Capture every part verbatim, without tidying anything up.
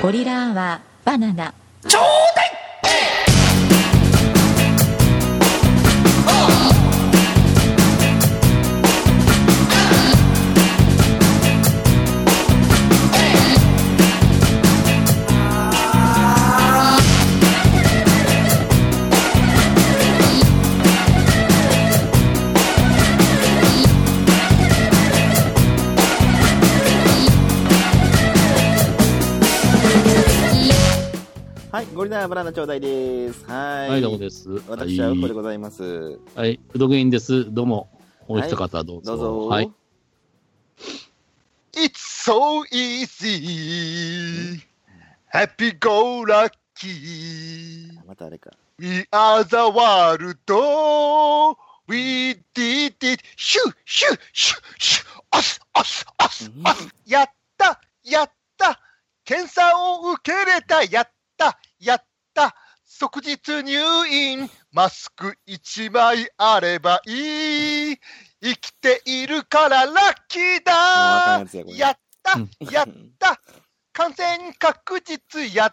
ゴリラアワーバナナちょうだい。 はい、ゴリラバナナちょうだいです。はい。 はい、どうもです。 私はウッコでございます。 はい、うどぐいんです。どうも。お一方どうぞ。 どうぞ。 はい。 It's so easy. Happy go lucky. またあれか。 We are the world. We did it. シュッシュッシュッシュッ。おすおすおすおす。やったやった。検査を受けれた。やった。やった。即日入院。マスク一枚あればいい。生きているからラッキーだ。やった。やった。感染確実。やった。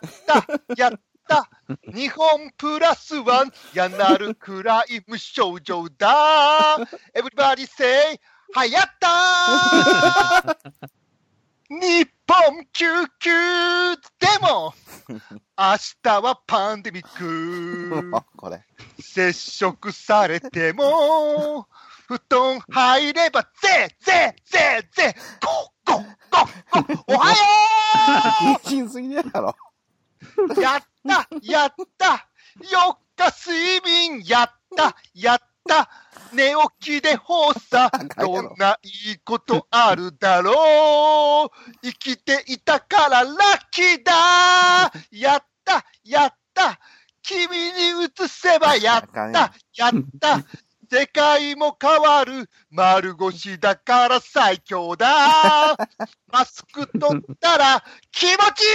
やった。日本プラスワン。やなるくらい無症状だ。Everybody say はやった日本救急でも明日はパンデミックこれ接触されても布団入ればぜぜぜぜゴッゴッゴッゴッおはよう謹慎すぎるやろやったやったよっか睡眠やったやった寝起きで発作どんないいことあるだろう生きていたからラッキーだやったやった君に移せばやったやった世界も変わる丸腰だから最強だマスク取ったら気持ち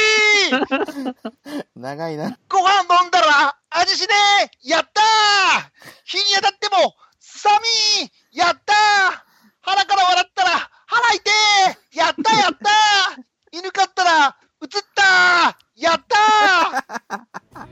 いい長いなご飯飲んだら味しねえやった日に当たっても寒いやった腹から笑ったら腹痛えやったやった犬飼ったら映ったやった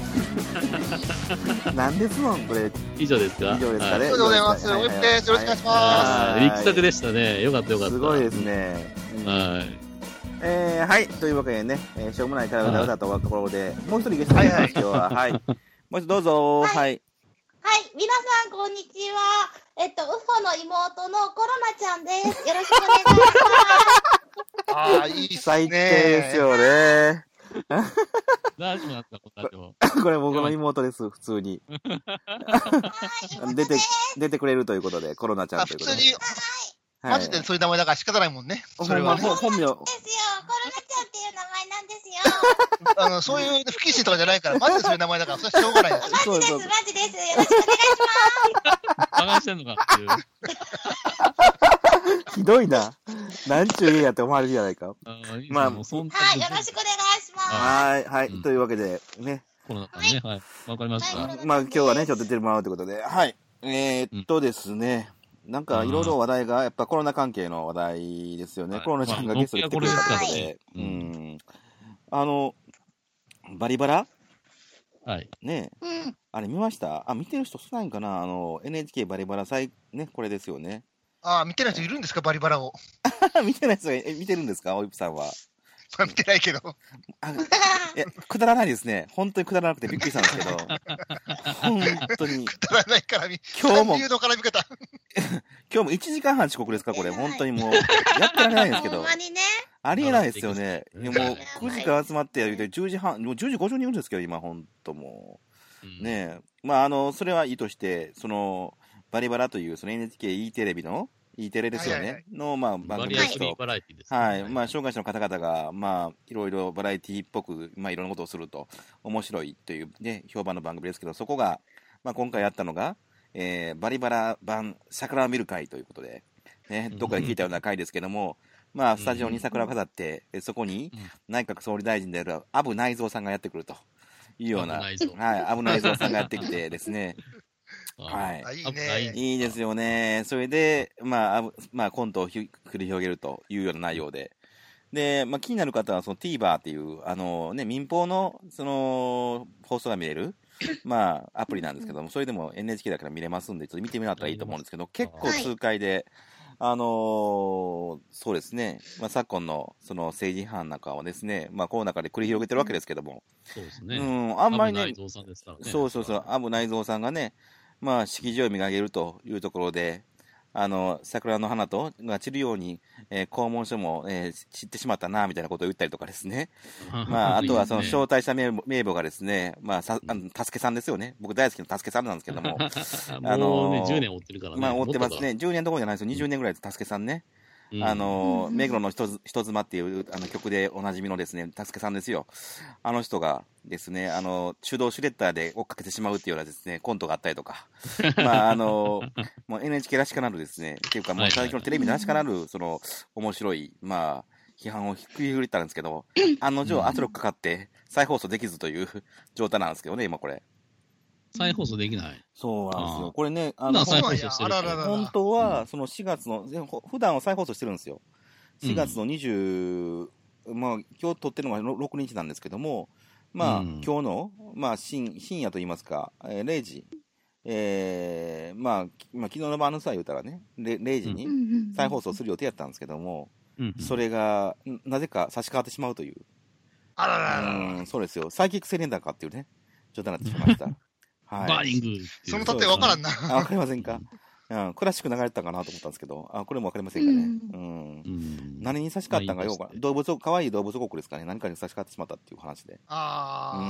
なんですのこれ以上ですか。 以上ですかね。 ありがとうございます。おいしいです。よろしくお願いします。 力作でしたね。よかったよかった。 すごいですね。 はい。 えー、はい。というわけでね、えー、しょうもない体がだとところで、もう一人ゲストがいます、今日は。はい。もう一度どうぞ。はい。 はい。皆さん、こんにちは。えっと、ウフォの妹のコロナちゃんです。よろしくお願いします。 ああ、いいっすね。 最低ですよね。 大丈夫なんですか、こんなの。 これ僕の妹です、普通に。出て、出てくれるということで、コロナちゃんということで。 普通に、マジでそういう名前だから仕方ないもんね。それはね。 本名。ですよ。 コロナちゃんっていう名前なんですよ。 あの、そういう不謹慎とかじゃないから、マジでそういう名前だから、それはしょうがないです。 マジです、マジです。よろしくお願いします。 バカしてんのかっていう。 ひどいな。なんちゅう家やって思われるじゃないか。 まあ、 はい、よろしくお願いします。 はい、はい、というわけで、ね。 コロナさんね、はい。わかりました。 まあ、今日はね、ちょっと出てもらうということで、はい。えー、っとですね。なんか、いろいろ話題が、やっぱコロナ関係の話題ですよね。コロナちゃんがゲストに来てくれたということで。うん。あの、バリバラはい。 ねえ。あれ見ました？あ、見てる人少ないんかな？あの、エヌエイチケー バリバラ最、ね、これですよね。 ああ、見てない人いるんですか、バリバラを。 見てない人が、え、見てるんですか、おいぷさんは。 まあ、見てないけど。 あ、いや、くだらないですね。本当にくだらなくてびっくりしたんですけど。本当に。 くだらないから見、 今日も、 の絡み方。 今日もいちじかんはん遅刻ですか、これ。本当にもう、やってられないんですけど。 ほんまにね。 ありえないですよね。もう、くじから集まって、じゅうじはん、もうじゅうじごじゅうにんいるんですけど、今、本当もう。ねえ。まあ、あの、それはいいとして、その、バリバラという、その エヌエイチケーE テレビの、E テレですよね。はいはいはい、の、まあ、番組ですと。 バラエティですね。 はい。まあ、障害者の方々が、まあ、いろいろバラエティっぽく、まあ、いろんなことをすると、面白いというね、評判の番組ですけど、そこが、まあ、今回やったのが、えー、バリバラ版桜を見る会ということで、ね、どっかで聞いたような会ですけども、まあ、スタジオに桜を飾って、うん、そこに内閣総理大臣である阿部内蔵さんがやってくるというような、はい、阿部内蔵さんがやってきてですね、はい。 いいね。 いいですよね。それで、まあ、まあ、コントを繰り広げるというような内容で、 で、まあ、気になる方は、その TVer っていう、あのね、民放の、その、放送が見れる、まあ、アプリなんですけども、それでも エヌエイチケー だから見れますんで、ちょっと見てみられたらいいと思うんですけど、結構痛快で、あのー、そうですね、まあ、昨今のその政治犯なんかをですね、まあ、この中で繰り広げてるわけですけども、 そうですね。 うん、あんまりね、 内蔵さんですからね。 そうそうそう、アブ内蔵さんがね、まあ、式場を磨けるというところで、あの、桜の花とが散るように、えー、校門書も、えー、散ってしまったな、みたいなことを言ったりとかですね。まあ、あとはその招待者名簿名簿がですね、まあ、さ、あの、たすけさんですよね。僕大好きなたすけさんなんですけども。 あのー、もうね、じゅうねん追ってるからね。 まあ、追ってますね。じゅうねんどころじゃないですよ。にじゅうねんぐらいでたすけさんね。うん、あの、目黒の人妻っていうあの曲でおなじみのですね、たすけさんですよ。あの人がですね、あの、手動シュレッダーで追っかけてしまうっていうようなですね、コントがあったりとか、まあ、あの、もう エヌエイチケー らしからぬですね、っていうかもう最近のテレビらしからぬ、その、面白い、まあ、批判をひっくり返ったんですけど、案の定圧力かかって再放送できずという状態なんですけどね、今これ。 再放送できない。 そうなんですよ。これね、 あの、再放送してる。 本当は、そのしがつの、普段は再放送してるんですよ。しがつのにじゅう、うん、まあ、今日撮ってるのがろくにちなんですけども、まあ、うん、今日の、まあ、深、深夜と言いますか、えー、れいじ、えー、まあ、まあ、昨日の晩のさ、言うたらね、れいじに再放送する予定やったんですけども、うんうん、それが、なぜか差し替わってしまうという。 あららら。 うん、そうですよ。サイキックセレンダーかっていうね、状態になってしまいました。 はい、バーリングその例え分からんな。 あ、分かりませんか、うん、クラシック流れてたかなと思ったんですけど、あ、これも分かりませんかね。うん。うん、何に差し替わったんかようか、動物、可愛い動物王国ですかね。何かに差し替わってしまったっていう話で。 ああ。 うん。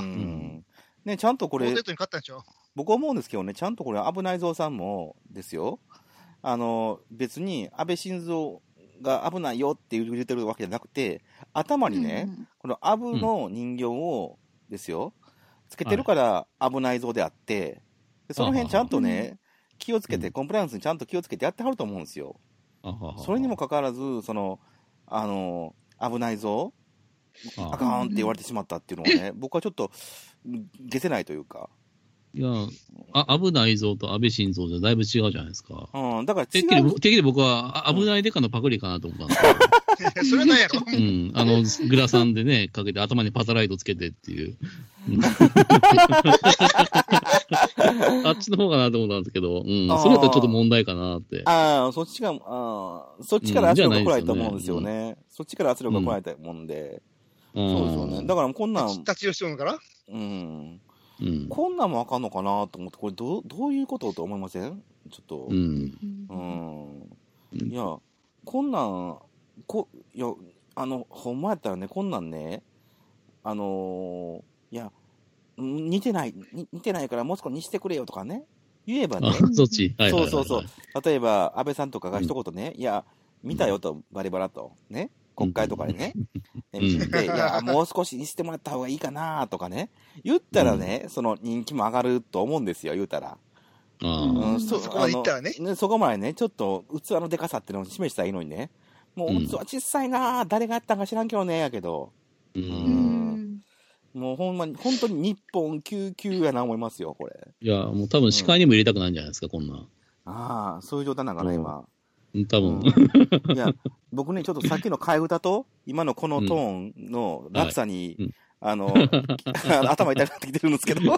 ね、ちゃんとこれ、僕思うんですけどね、ちゃんとこれ、危ないぞうさんもですよ。あの、別に安倍晋三が危ないよって言ってるわけじゃなくて、頭にね、うん、このアブの人形をですよ、つけてるから危ないぞであって、でその辺ちゃんとね、気をつけて、コンプライアンスにちゃんと気をつけてやってはると思うんですよ。それにもかかわらず、その、あの、危ないぞ、あかんって言われてしまったっていうのはね、僕はちょっと、消せないというか。 いや、あ、危ないぞと安倍晋三じゃだいぶ違うじゃないですか。 うん、だからてっきり、てっきり僕は、危ないデカのパクリかなと思ったんですけど。 それなんやろ。 うん、あの、グラサンでね、かけて頭にパタライトつけてっていう。あっちの方かなと思ったんですけど、うん、それだとちょっと問題かなって。 ああ、そっちが、あそっちから圧力が来ないと思うんですよね。うん、よねそっちから圧力が来ないと思うんで。うん、そうですよね。だからこんなん。 立ち寄しようのかなうん。うん、こんなんもあかんのかなと思って、これどう、どういうことと思いませんちょっと。うん。うん。いや、こんなん、こ、いや、あの、ほんまやったらね、こんなんね、あのー、いや、似てない、似てないからもう少しにしてくれよとかね、言えばね。 そっち。はいはいはいはい、 そうそうそう。例えば、安倍さんとかが一言ね、うん、いや、見たよと、バリバラと、ね。国会とかでね、うん、見て、いや、もう少しにしてもらった方がいいかなとかね、言ったらね、うん、その人気も上がると思うんですよ、言うたら。 うん、そ, そこまで言ったらねね。そこまでね、ちょっと器のでかさっていうのを示したらいいのにね、もう器小さいな、誰がやったんか知らんけどね、やけど。うん。うんもうほんまに、本当に日本きゅうきゅうやな思いますよ、これ。 いや、もう多分視界にも入れたくないんじゃないですか、うん、こんな。 ああ、そういう状態なんかな、今。 多分、 うん、いや僕ねちょっとさっきの替え歌と今のこのトーンの落差に、うんはい、あの頭痛くなってきてるんですけど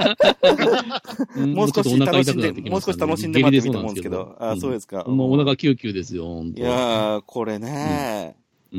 もう少し楽しんで、ね、もう少し楽しんでもらってもいいと思うんですけど、あ、そうですか。 もうお腹キューキューですよ、本当。 いやーこれね、 うん、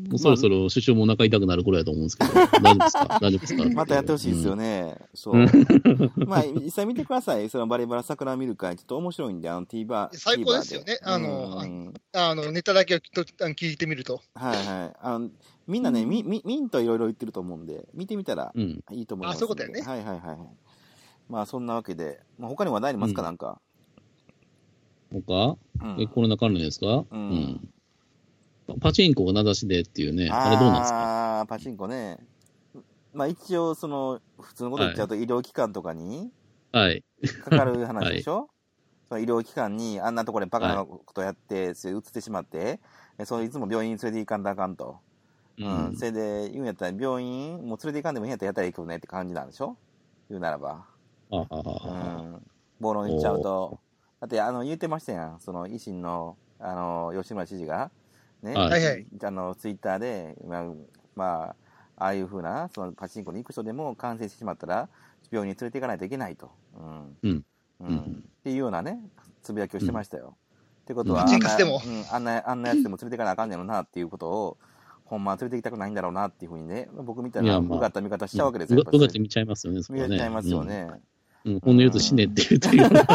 もうそろそろ首相もお腹痛くなる頃やと思うんですけど、大丈夫ですか大丈夫ですかまたやってほしいですよね。うん、そう。まあ、実際見てください。そのバリバラ桜見る会、ちょっと面白いんで、あの TVer。 最高ですよね。あの、うん、あの、ネタだけを聞いてみると。 はいはい。あのみんなね、うん、み、み、ミンといろいろ言ってると思うんで、見てみたらいいと思います、 うん。あ、そういうことやね。 はいはいはい。まあ、そんなわけで、まあ、他に話題ありますか、うん、なんか。 他、うん、え、コロナ関連ですかうん。うんパチンコが名指しでっていうね、あれどうなんですかああ、パチンコね。まあ一応、その、普通のこと言っちゃうと、医療機関とかに、 はい。 かかる話でしょ、はい、その医療機関にあんなところでバカなことやって、はい、それ移ってしまって、そいつも病院に連れて行かんとあかんと。うん。うん、それで、言うんやったら、病院、もう連れて行かんでもいいんやったらやったらいいけどねって感じなんでしょ言うならば。 ああ、 うん。暴論言っちゃうと。だって、あの、言ってましたやん。その、維新の、あの、吉村知事が、 ね、 はいはい。 あの、ツイッターで、まあ、まあ、ああいうふうな、そのパチンコに行く人でも感染してしまったら、病院に連れて行かないといけないと。うん。うん。うん。っていうようなね、つぶやきをしてましたよ。うん、ってことは、 パチンカスでも。 うん、あんな、あんなやつでも連れて行かなあかんねやろなっていうことを、ほんまは連れて行きたくないんだろうなっていうふうにね、僕みたいな、うがった見方しちゃうわけですよ。 うがって見ちゃいますよね、 そこね。見ちゃいますよね。 うん。ほんの言うと死ねって言ってるような。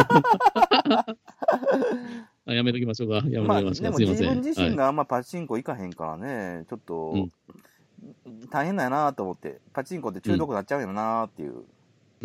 やめときましょうか。やめときましょうか。 まあ、でも自分自身があんまパチンコ行かへんからね、ちょっと、大変だよなと思って、パチンコって中毒になっちゃうよなっていう。うん。うん。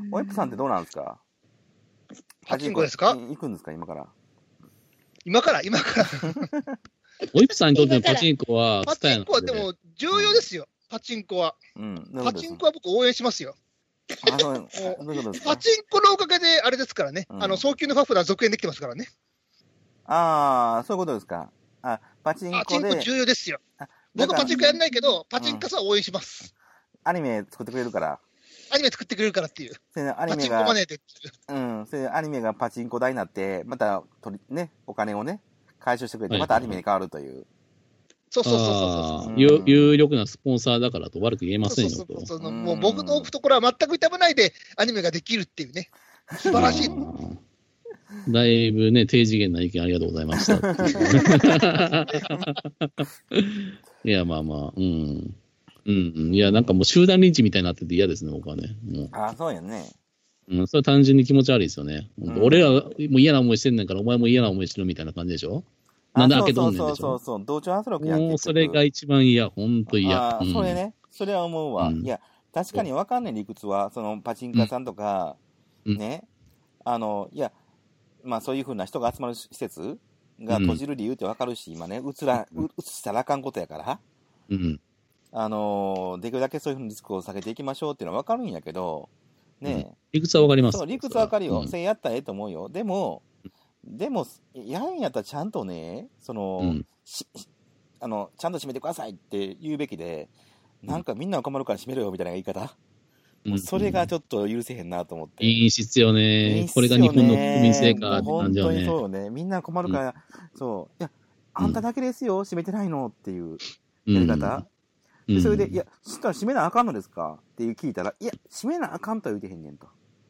おえっぷさんってどうなんですか？ パチンコですか？ 行くんですか、今から。 今から、今から。 おいぷさんにとってのパチンコは、 パチンコはでも重要ですよ、パチンコは。うん、パチンコは僕応援しますよ。あのパチンコのおかげで、あれですからね、うん、あの早急のファフラー続編できてますからね。 ああ、そういうことですか。あ、パチンコで。 パチンコ重要ですよ。僕パチンコやんないけど、パチンカスは応援します。 うん、アニメ作ってくれるから。 アニメ作ってくれるからっていう。 アニメがパチンコマネーで。うん、それでアニメがパチンコ代になって、また取り、ね、お金をね、回収してくれて、またアニメに変わるという。はい、 そうそうそうそうそう、 うん、有力なスポンサーだからと悪く言えませんよと。そうそうそうそう、 もう僕の懐は全く痛まないでアニメができるっていうね。素晴らしい。 だいぶね、低次元な意見ありがとうございました。いや、まあまあ、うん。うん、いや、なんかもう集団リンチみたいになってて嫌ですね、僕はね。もうああ、そうやね。 うん、それは単純に気持ち悪いですよね。うん、俺らも嫌な思いしてんねんから、お前も嫌な思いしてるみたいな感じでしょ？なんで開けとんねんでしょ？ そうそうそう、同調圧力やん。 もうそれが一番嫌、ほんと嫌。 ああ、うん、それね、それは思うわ。うん、いや、確かにわかんねん、理屈は。そのパチンカさんとか、うん、ね、あの、いや、まあそういうふうな人が集まる施設が閉じる理由ってわかるし、今ね、うつら、うつしたらあかんことやから。うん。あのー、できるだけそういうふうにリスクを下げていきましょうっていうのは分かるんやけど、ね、うん、 理屈は分かります。 そう、理屈は分かるよ。うん、せいやったらええと思うよ。でも、でも、やるんやったらちゃんとね、その、うん、しあの、ちゃんと締めてくださいって言うべきで、なんかみんな困るから締めろよみたいな言い方。うん、もうそれがちょっと許せへんなと思って。 いい質よね。これが日本の国民性かって感じよね。 本当にそうよね。みんな困るから、うん、そう。いや、あんただけですよ、締めてないのっていうやり方。うんでそれで、いや、そしたら閉めなあかんのですかっていう聞いたら、いや、閉めなあかんとは言うてへんねんと。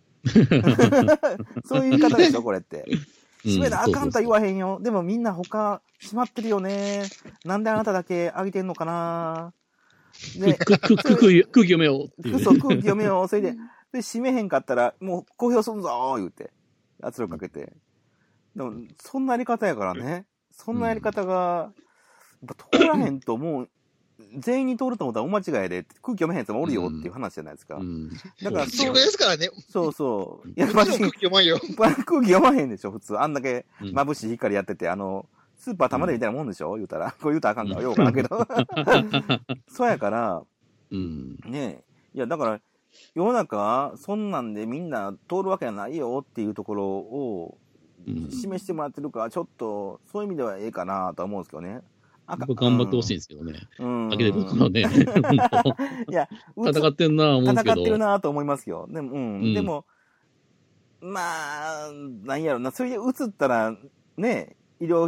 そういう言い方でしょ、これって。閉めなあかんとは言わへんよ。でもみんな他閉まってるよね。なんであなただけ上げてんのかな。 ね、空気読めようっていう。 そう、空気読めよう。それで、で閉めへんかったら、もう公表すんぞー言うて。圧力かけて。でも、そんなやり方やからね。そんなやり方が、やっぱ通らへんと思う。全員に通ると思ったら大間違いで空気読めへんやつもおるよっていう話じゃないですか。うん、 だからそうですからね。 そうそう。 いや、もちろん空気読まんよ。 空気読まへんでしょ、普通。あんだけ眩しい光やってて、あの、スーパー玉でみたいなもんでしょ言うたら。こう言うたらあかんからようかなけど。そうやから、うん、ねえ。いや、だから、世の中、そんなんでみんな通るわけはないよっていうところを示してもらってるから、ちょっと、そういう意味ではええかなとは思うんですけどね。 頑張ってほしいんですけどね。うん。だけで僕はね、 いや、 戦ってんなぁ思うけど。 戦ってるなぁと思いますよ。でも、うん。うん、でも、まあ、なんやろな、それで移ったら、ね、医療、うん、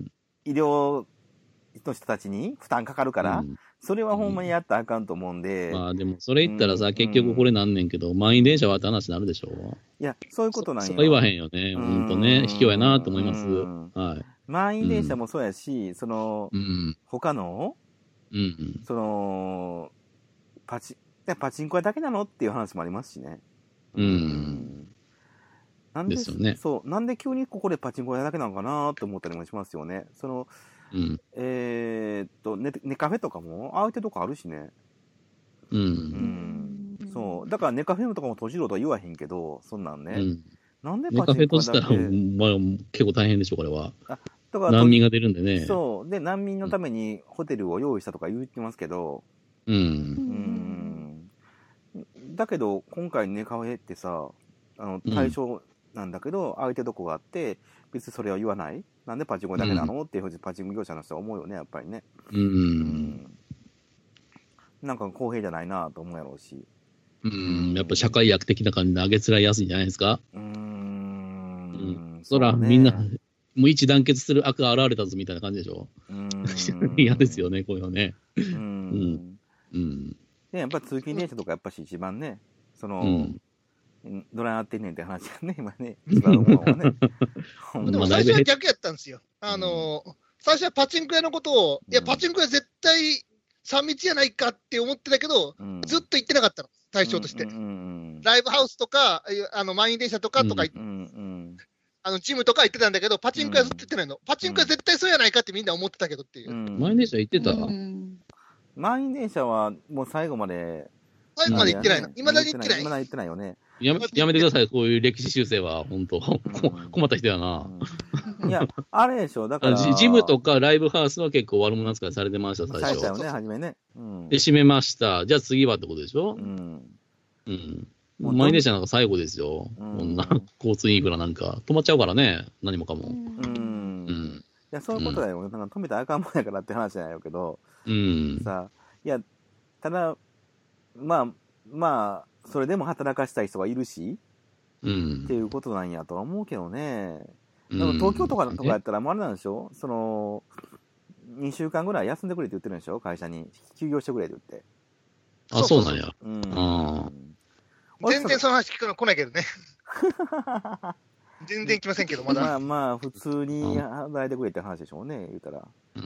医療の人たちに負担かかるから、うん、それはほんまにやったらあかんと思うんで。 まあでも、それ言ったらさ、うん、結局これなんねんけど、満員電車はって話になるでしょ。 いや、そういうことなんよ。 そこ言わへんよね。ほんとね、卑怯やなと思います。はい。 満員電車もそうやし、うん、その、うん、他の、うん、その、パチ、パチンコ屋だけなのっていう話もありますしね。うん。うん、なんで、ですよね。そう、なんで急にここでパチンコ屋だけなのかなって思ったりもしますよね。その、うん、えー、っと、ネ、ネカフェとかも、ああいうとこあるしね。うん。うん。そう。だからネカフェとかも閉じろとは言わへんけど、そんなんね。うん、なんでパチンコ屋だけ。ネカフェ閉じたら、 まあ、結構大変でしょ、これは。あだから難民が出るんでね。 そう。で、難民のためにホテルを用意したとか言ってますけど。うん。うん。だけど、今回ネカフェってさ、あの、対象なんだけど、相手どこがあって、別にそれは言わない。なんでパチンコだけなの、うん、っていうふうにパチンコ業者の人は思うよね、やっぱりね。うん。うん、なんか公平じゃないなと思うやろうし。 うん。やっぱ社会薬的な感じで上げつらいやすいんじゃないですか。うーん。うん。そら、ね、みんな、 もう一団結する悪が現れたぞみたいな感じでしょ。嫌ですよね、こういうのね。うん。 うん。で、やっぱ通勤電車とかやっぱし一番ね、その、うん、どないなってんねんって話がね、今ね、一番思うのはね。 でも最初は逆やったんですよ。あの、うん、最初はパチンコ屋のことを、いや、パチンコ屋絶対さん密やないかって思ってたけど、うん、ずっと行ってなかったの、対象として。うんうんうん、ライブハウスとか、あの満員電車とかとか、うんうんうんあのジムとか行ってたんだけど、パチンコ屋ずっと行ってないの、うん、パチンコ屋絶対そうやないかってみんな思ってたけどっていう。 満員電車行ってた、うん、 満員電車はもう最後まで。 最後まで行ってないの。いまだに行ってない。 いまだに行ってないよね。 やめ、やめてください、こういう歴史修正は、本当、うん、困った人やな。 うん、いや、あれでしょ、だからジ。ジムとかライブハウスは結構悪者扱いされてました、最初。 最初よね、初めね。 うん、で、閉めました。じゃあ次はってことでしょ。うん。うん。満員電車なんか最後ですよ。こんな交通インフラなんか止まっちゃうからね、何もかも。うん。うん、いや、そういうことだよ。うん、なんか止めたらあかんもんやからって話じゃないけど。うん。さ、いや、ただ、まあ、まあ、それでも働かしたい人がいるし、うん。っていうことなんやとは思うけどね。でも東京とかとかやったら、もうあれなんでしょ、その、にしゅうかんぐらい休んでくれって言ってるんでしょ、会社に。休業してくれって言って。 あ、そうなんや。うん。あ全然その話聞くの来ないけどね。全然来ませんけど、まだ。 まあまあ、普通に働いてくれって話でしょうね、言うたら。うん。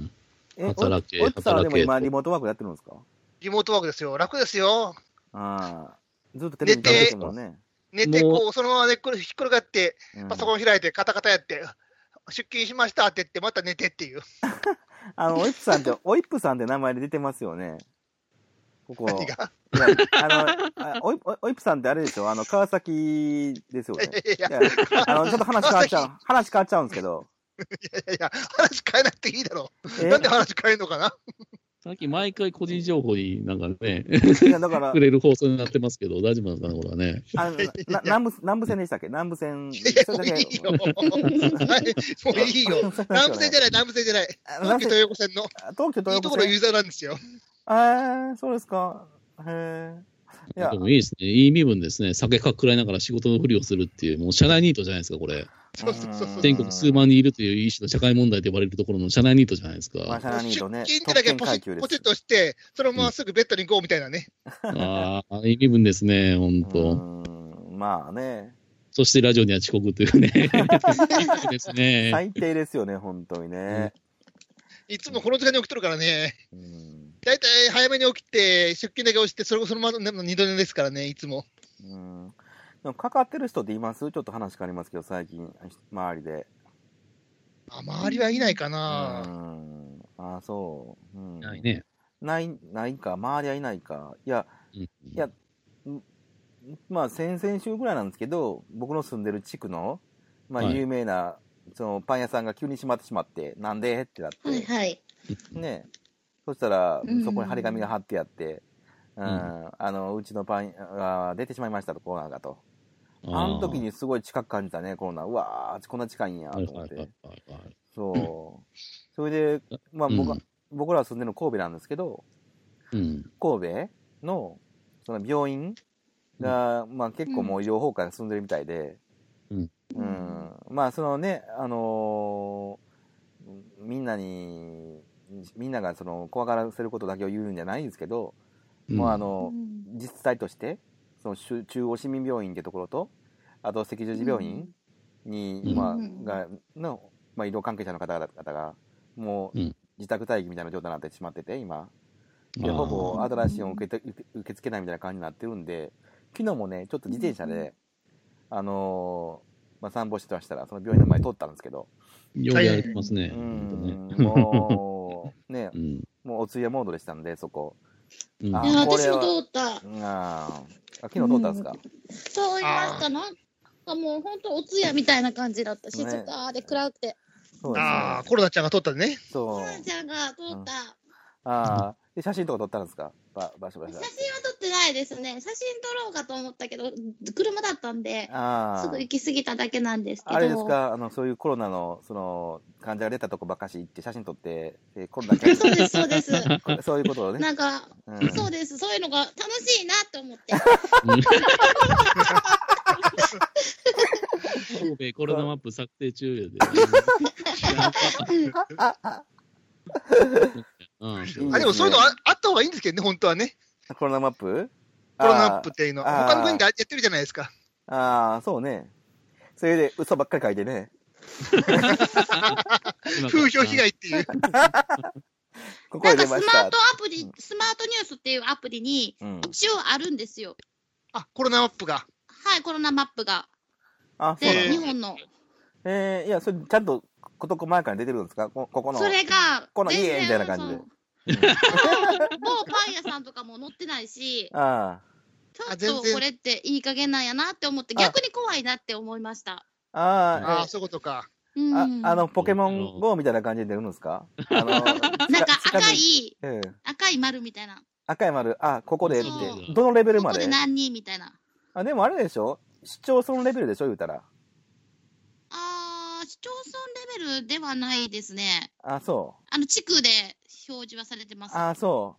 え、 働け、 おっさんはでも今、リモートワークやってるんですか？ リモートワークですよ。楽ですよ。 ああ。ずっとテレビ見てるもんね。 寝て、こう、そのまま寝っ転ひっくり返って、パソコン開いて、カタカタやって、出勤しましたって言って、また寝てっていう。 あの、オイップさんって、オイップさんって名前で出てますよね。ここ。 何がいや、あの、おい、おいぷさんってあれでしょ、あの、川崎ですよね。いやいや、あの、ちょっと話変わっちゃう、話変わっちゃうんですけど。 いやいやいや、話変えなくていいだろう。なんで話変えるのかな。 さっき毎回個人情報になんかね、いやだからくれる放送になってますけど、大丈夫なんですかね、これはね。 あのな南部、南部線でしたっけ、南部線。 いやいや、もういいよ。もういいよ。南部線じゃない、南部線じゃない。東京東横線の。 東京東横線。 いいところユーザーなんですよ。 えー、そうですか。へえ。 いや、でもいいですね。いい身分ですね。酒かっくらいながら仕事のふりをするっていう、もう社内ニートじゃないですか、これ。 そうそうそうそう。 全国数万人いるという一種の社会問題と呼ばれるところの社内ニートじゃないですか。 まあ、社内ニートね。 出勤ってだけポチポチッとして、そのまますぐベッドに行こうみたいなね。 うん、ああ、いい身分ですね、ほんと。 うん、まあね。 そしてラジオには遅刻というね。ですね。 最低ですよね、本当にね。 いつもこの時間に起きとるからね。だいたい早めに起きて、出勤だけ押して、それそのまま二度寝ですからね、いつも。 うん。でも、かかってる人っています？ちょっと話変わりますけど、最近、周りで。 あ、周りはいないかな。 うん。あ、そう。うん。 ないね。 ない、ないか、周りはいないか。いや、うん、いや、まあ、先々週ぐらいなんですけど、僕の住んでる地区の、まあ、有名な、はい、そのパン屋さんが急に閉まってしまって、なんでってなって、 はいはい、 ね、そしたら、そこに張り紙が貼ってあって、うん、うん、あの、うちのパンが出てしまいましたと、コロナがと。あの時にすごい近く感じたね、コロナ。うわー、こんな近いんや、と思って。そう。それで、まあ僕、うん、僕ら住んでるの神戸なんですけど、うん、神戸の、その病院が、まあ結構もう医療崩壊が進んでるみたいで、うんうん、まあそのね、あのー、みんなにみんながその怖がらせることだけを言うんじゃないんですけど、うん、もうあの実際としてその中央市民病院っていうところとあと赤十字病院に、うんまあ、がの、まあ、医療関係者の方々がもう自宅待機みたいな状態になってしまってて今でほぼ新しいを受けて受け付けないみたいな感じになってるんで昨日もねちょっと自転車で、うん、あのーまあ、散歩してましたら、その病院の前通ったんですけど。 よくやってますね。 うん、もう、ね、うん、もうお通夜モードでしたんで、そこ。 うん、あいや、私も通った。 あ昨日通ったんですか、うん、 そう言いました。なんかもう本当お通夜みたいな感じだった。静かで暗くて。 そうですね、ああ、コロナちゃんが通ったね。 そう。 コロナちゃんが通った。 うん、ああ、で、写真とか撮ったんですかば場所場所。 写真は撮ってないですね。写真撮ろうかと思ったけど、車だったんで、すぐ行き過ぎただけなんですけど。 あれですか、あの、そういうコロナの、その、患者が出たとこばっかし行って写真撮って、えコロナそうです、そうです。 そういうことをね。 なんか、うん、そうです、そういうのが楽しいなって思って。 神戸コロナマップ策定中やで。 うん、あでもそういうの あ, あった方がいいんですけどね、本当はね。 コロナマップコロナマップっていうの。他の国でやってるじゃないですか。 ああ、そうね。それで嘘ばっかり書いてね。 風評被害っていう。 ここで出ました。 なんかスマートアプリ、スマートニュースっていうアプリに、一応あるんですよ。 あ、コロナマップが。 はい、コロナマップが。 あ、 そうで、日本の。 えー、いや、それちゃんと事細かに出てるんですか？こ、ここの。 それが、 この家みたいな感じで。 某パン屋さんとかも載ってないし、 あちょっとこれっていい加減なんやなって思って、逆に怖いなって思いました。 ああ、そういうことか。 あ, あの、ポケモン ゴー みたいな感じで出るんですか？あの、なんか赤い、 うん、 赤い丸みたいな。 赤い丸、あ、ここでって、どのレベルまで？ ここで何人みたいな。 あ、でもあれでしょ？市町村レベルでしょ、言うたら。 あー、市町村レベルではないですね。 あ、そう。 あの、地区で表示はされてます。 あ、そう。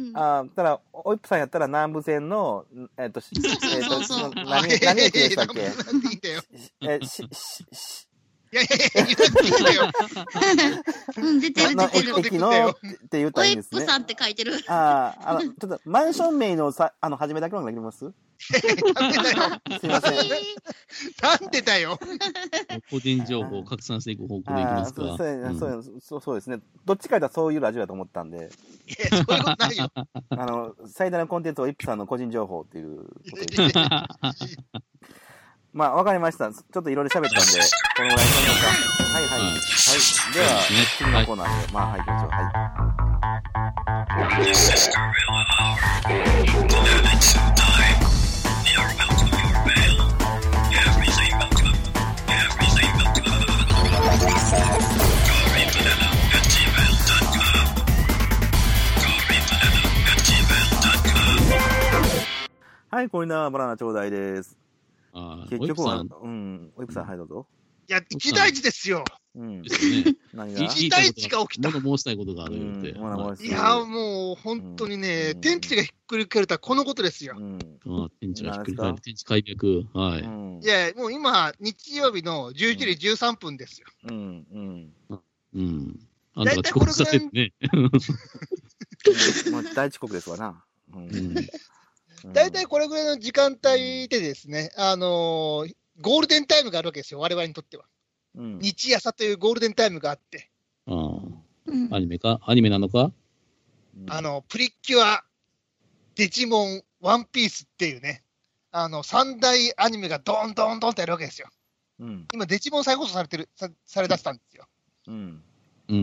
うん、 あ、ただ、おいっぷさんやったら南部線の、えっと、 えっと、 何、何駅でしたっけ？え、し、し、し、 いやいやいや、言わなくていいんだよ。 うん、出てる出てる。 駅のって言ったらいいんですね。 おいっぷさんって書いてる。 ああ、あの、ちょっと、マンション名のさ、あの、初めだけのができます？ なんでだよ。 すいません。 なんでだよ。 個人情報を拡散していく方向でいきますか？ そうそうそうそうですね。どっちかというとそういうラジオだと思ったんで。 いや、そういうことないよ。 あの、最大のコンテンツはイップさんの個人情報っていうことです。まあ、わかりました。ちょっといろいろ喋ったんで、このぐらいにしましょうか。はいはい。はい。はい、では、次のコーナーで、まあ、はい、行きましょう。はい。はい、これな、バナナちょうだいです。 あ結局は、うん、おいくさん、はい、どうぞ。 いや、一大事ですよ。 うん。 ですね。 何が一大事が起きた。 物申したいことがあるよって。 いや、もう、本当にね、天地がひっくり返るとはこのことですよ。 うん。あ天地がひっくり返る。天地開闢。はい。 いや、もう今、日曜日のじゅういちじじゅうさんぷんですよ。 うん、うん。 うん。あんたが遅刻させてね。 まあ、大遅刻ですわな。うん。 大体これぐらいの時間帯でですね、あのー、ゴールデンタイムがあるわけですよ、我々にとっては。うん、日朝というゴールデンタイムがあって。 ああ。アニメかアニメなのか、 あの、プリキュア、デジモン、ワンピースっていうね、あの、三大アニメがドンドンドンってやるわけですよ。うん、今、デジモン再放送されてる、さ, されだしたんですよ。 うん。 うん。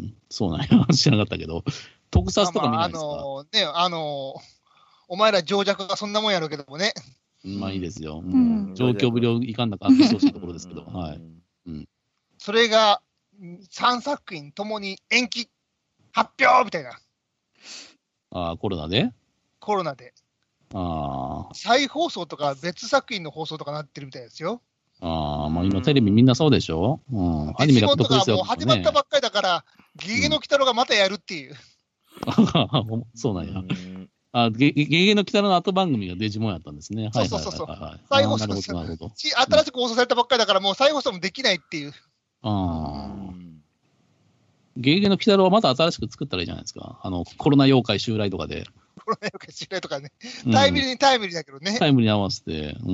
そうなんや。知らなかったけど。特撮とか見ないですか？ まあ、あのー、ね、あのー、お前ら情弱がそんなもんやろうけどもね。 まあいいですよ。うん、状況不良いかんなくあってほしいところですけど。はい。うん。 それが、さんさく品ともに延期、発表みたいな。 ああ、コロナで？ コロナで。 ああ。 再放送とか別作品の放送とかなってるみたいですよ。 ああ、まあ今テレビみんなそうでしょ？うん。アニメだとかもう始まったばっかりだから、ゲゲの鬼太郎がまたやるっていう。 そうなんや。あ、ゲゲゲの鬼太郎の後番組がデジモンやったんですね。 そうそうそうそう。再放送、新しく放送されたばっかりだから、もう再放送もできないっていう。 ああ。ゲゲの鬼太郎はまた新しく作ったらいいじゃないですか。あの、コロナ妖怪襲来とかで。 コロナ妖怪襲来とかね。タイムリーにタイムリーだけどね。 タイムリーに合わせて、うん。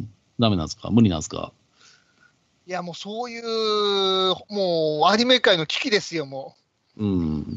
ダメなんですか？無理なんですか？ いや、もうそういう、もうアニメ界の危機ですよ、もう。 うん。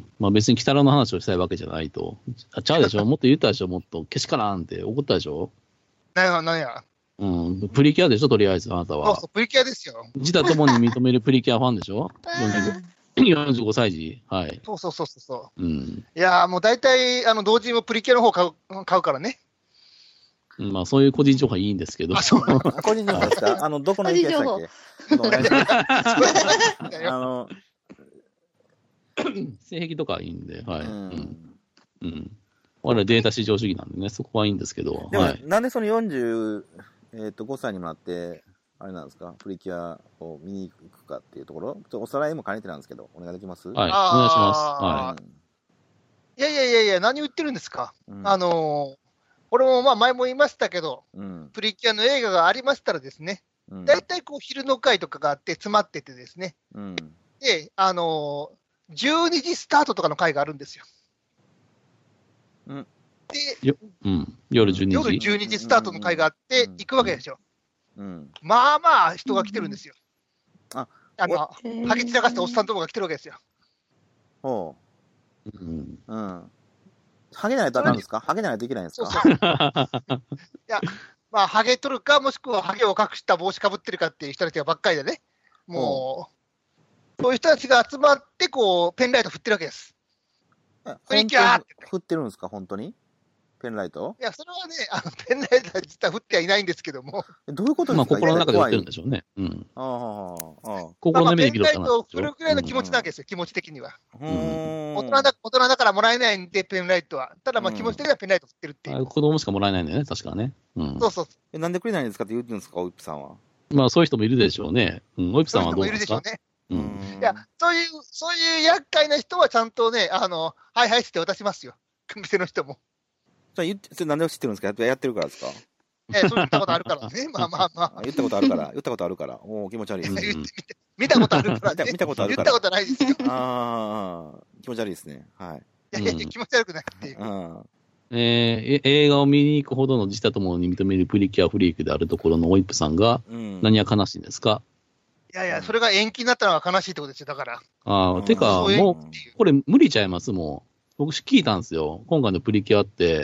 まあ別に鬼太郎の話をしたいわけじゃないと。あ、ちゃうでしょ？もっと言ったでしょ？もっと。けしからんって怒ったでしょ？ なんや、なんや。 うん。プリキュアでしょ？とりあえず、あなたは。 そうそう、プリキュアですよ。 自他ともに認めるプリキュアファンでしょ？ よんじゅうご 歳児。はい。 そうそうそうそう。 うん。 いやー、もう大体、あの、同時もプリキュアの方買う、買うからね。 まあそういう個人情報はいいんですけど。 あ、そう。 個人情報ですか？あの、どこの駅でしたっけ？お願いします。あの、 性癖とかはいいんで、はい。うん。うん。我々データ至上主義なんでね、そこはいいんですけど。 でも、はい、なんでそのよんじゅうごさいにもなって、あれなんですか、プリキュアを見に行くかっていうところ、ちょっとおさらいも兼ねてなんですけど、お願いできます？ はい、お願いします。はい。 いやいやいやいや、何を言ってるんですか。うん、あのー、これもまあ前も言いましたけど、うん、プリキュアの映画がありましたらですね、 大体こう昼の回とかがあって詰まっててですね。うん、で、あのー、じゅうにじスタートとかの回があるんですよ。 うん、で、うん、夜じゅうにじ。 夜じゅうにじスタートの回があって、行くわけでしょ。うん。まあまあ人が来てるんですよ。うん、あ、あの、はげ散らかしたおっさんとかが来てるわけですよ。 ほう。うん。うん。ハゲないとあかんですか？ハゲないといけないんですか？そうそう。いや、まあ、ハゲ取るか、もしくはハゲを隠した帽子かぶってるかっていう人たちがばっかりでね。もう、そういう人たちが集まって、こう、ペンライト振ってるわけです。 プリキュアって振ってるんですか？本当に？ペンライト？ いや、それはね、あのペンライトは実は振ってはいないんですけども。 どういうことですか？ まあ、心の中で振ってるんでしょうね。うん。ああ、ああ。心の目で見ろって話。 ペンライトを振るくらいの気持ちなわけですよ、気持ち的には。うん。大人だ、大人だからもらえないんで、ペンライトは。ただ、まあ、気持ち的にはペンライト振ってるっていう。 子供しかもらえないんだよね、確かね。 うん。そうそう。 え、なんでくれないんですかって言ってるんですか、おいっぷさんは。 まあ、そういう人もいるでしょうね。うん。おいっぷさんはどうですか？ そういう人もいるでしょうね。うん。いや、そういう、そういう厄介な人はちゃんとね、あの、はいはいって渡しますよ。店の人も。 それ言って、それなんで知ってるんですか？やってるからですか？ ええ、そう言ったことあるからね。まあまあまあ。 言ったことあるから、言ったことあるから。おお、気持ち悪いですね。 見たことあるからね。 見たことあるから。言ったことないですよ。 ああ、気持ち悪いですね。はい。いやいやいや、気持ち悪くないっていう。 えー、映画を見に行くほどの自他ともに認めるプリキュアフリークであるところのオイップさんが、何が悲しいんですか？ いやいや、それが延期になったのが悲しいってことですよ、だから。 ああ、てか、もう、これ無理ちゃいますもう。僕聞いたんですよ。今回のプリキュアって、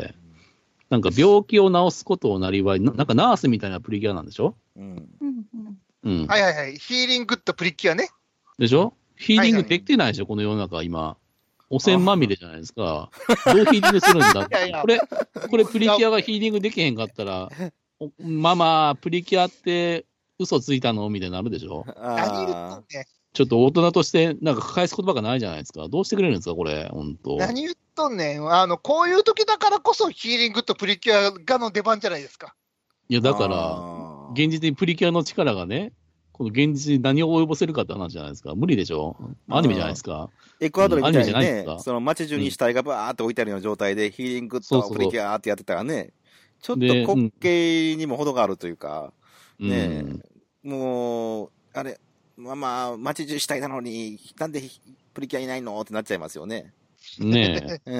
なんか病気を治すことをなりわい、ななんかナースみたいなプリキュアなんでしょ？うん。 うん。はいはいはい。ヒーリングッドプリキュアね。 でしょ？ヒーリングできてないでしょ、この世の中今。汚染まみれじゃないですか。どうヒーリングするんだって。いやいやこれ、これプリキュアがヒーリングできへんかったら、ママ、プリキュアって嘘ついたのみたいになるでしょ？ 何言っとんねん。 ちょっと大人としてなんか返す言葉がないじゃないですか。どうしてくれるんですか、これ、本当。 何言っとんねん。あの、こういう時だからこそヒーリングとプリキュアがの出番じゃないですか。 いや、だから、現実にプリキュアの力がね、この現実に何を及ぼせるかって話じゃないですか。無理でしょ？アニメじゃないですか。 エクアドルみたいにね、その街中に死体がバーって置いてあるような状態で、ヒーリングとプリキュアってやってたらね、ちょっと滑稽にも程があるというか、ね、もう、あれ、まあまあ、街中死体なのに、なんでプリキュアいないのってなっちゃいますよね。 ねえ。うん。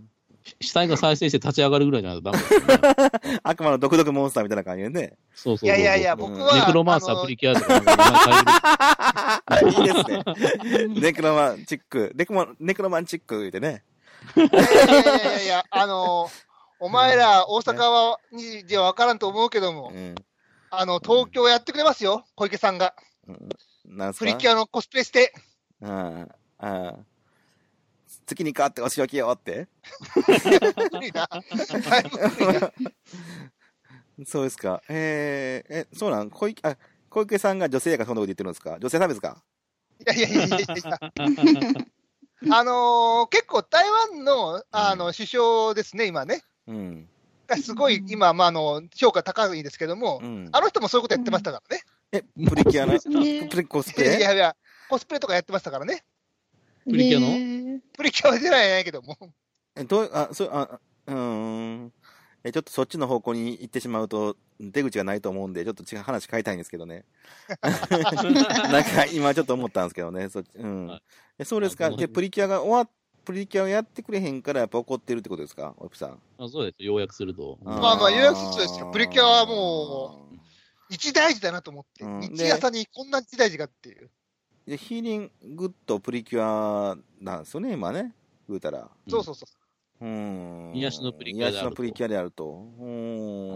死体が再生して立ち上がるぐらいじゃないとダメですよね。 悪魔の独特モンスターみたいな感じでね。 そうそうそう。 いやいやいや、僕は。 ネクロマンサー、プリキュアとかいいですね。ネクロマンチック。ネクロネクロマンチック言うてね。 いやいやいやいやいや、あのー、お前ら大阪は、にじゃ分からんと思うけども、うん、あの、東京やってくれますよ、小池さんが。うん、なんすか？プリキュアのコスプレして。 うん。うん。月に変わってお仕置きよって。無理だ。だいぶ無理だ。そうですか。えー、え、そうなん小池、あ、小池さんが女性やからそんなこと言ってるんですか？女性差別か？ いやいやいやいやいや。あのー、結構台湾の、あの、首相ですね、今ね。うん。がすごい、今、まあ、あの、評価高いんですけども、うん、あの人もそういうことやってましたからね。 え、プリキュアの、プリコスプレ？ いやいや、コスプレとかやってましたからね。 プリキュアのプリキュアは出ないけども。 え、どう、あ、そう、あ、うーん。え、ちょっとそっちの方向に行ってしまうと、出口がないと思うんで、ちょっと違う話変えたいんですけどね。なんか、今ちょっと思ったんですけどね。そっち、うん。はい、え、そうですか。で、プリキュアが終わっ、プリキュアをやってくれへんから、やっぱ怒ってるってことですか、おいぷさん。 あ、そうです。要約すると。 あまあまあ、要約するとですよ。プリキュアはもう、一大事だなと思って。うん、一朝にこんな一大事かっていう。 でヒーリングとプリキュアなんですよね、今ね、言うたら。 そうそうそう。 うん。 癒しのプリキュアであると。 癒しのプリキュアであると。うん。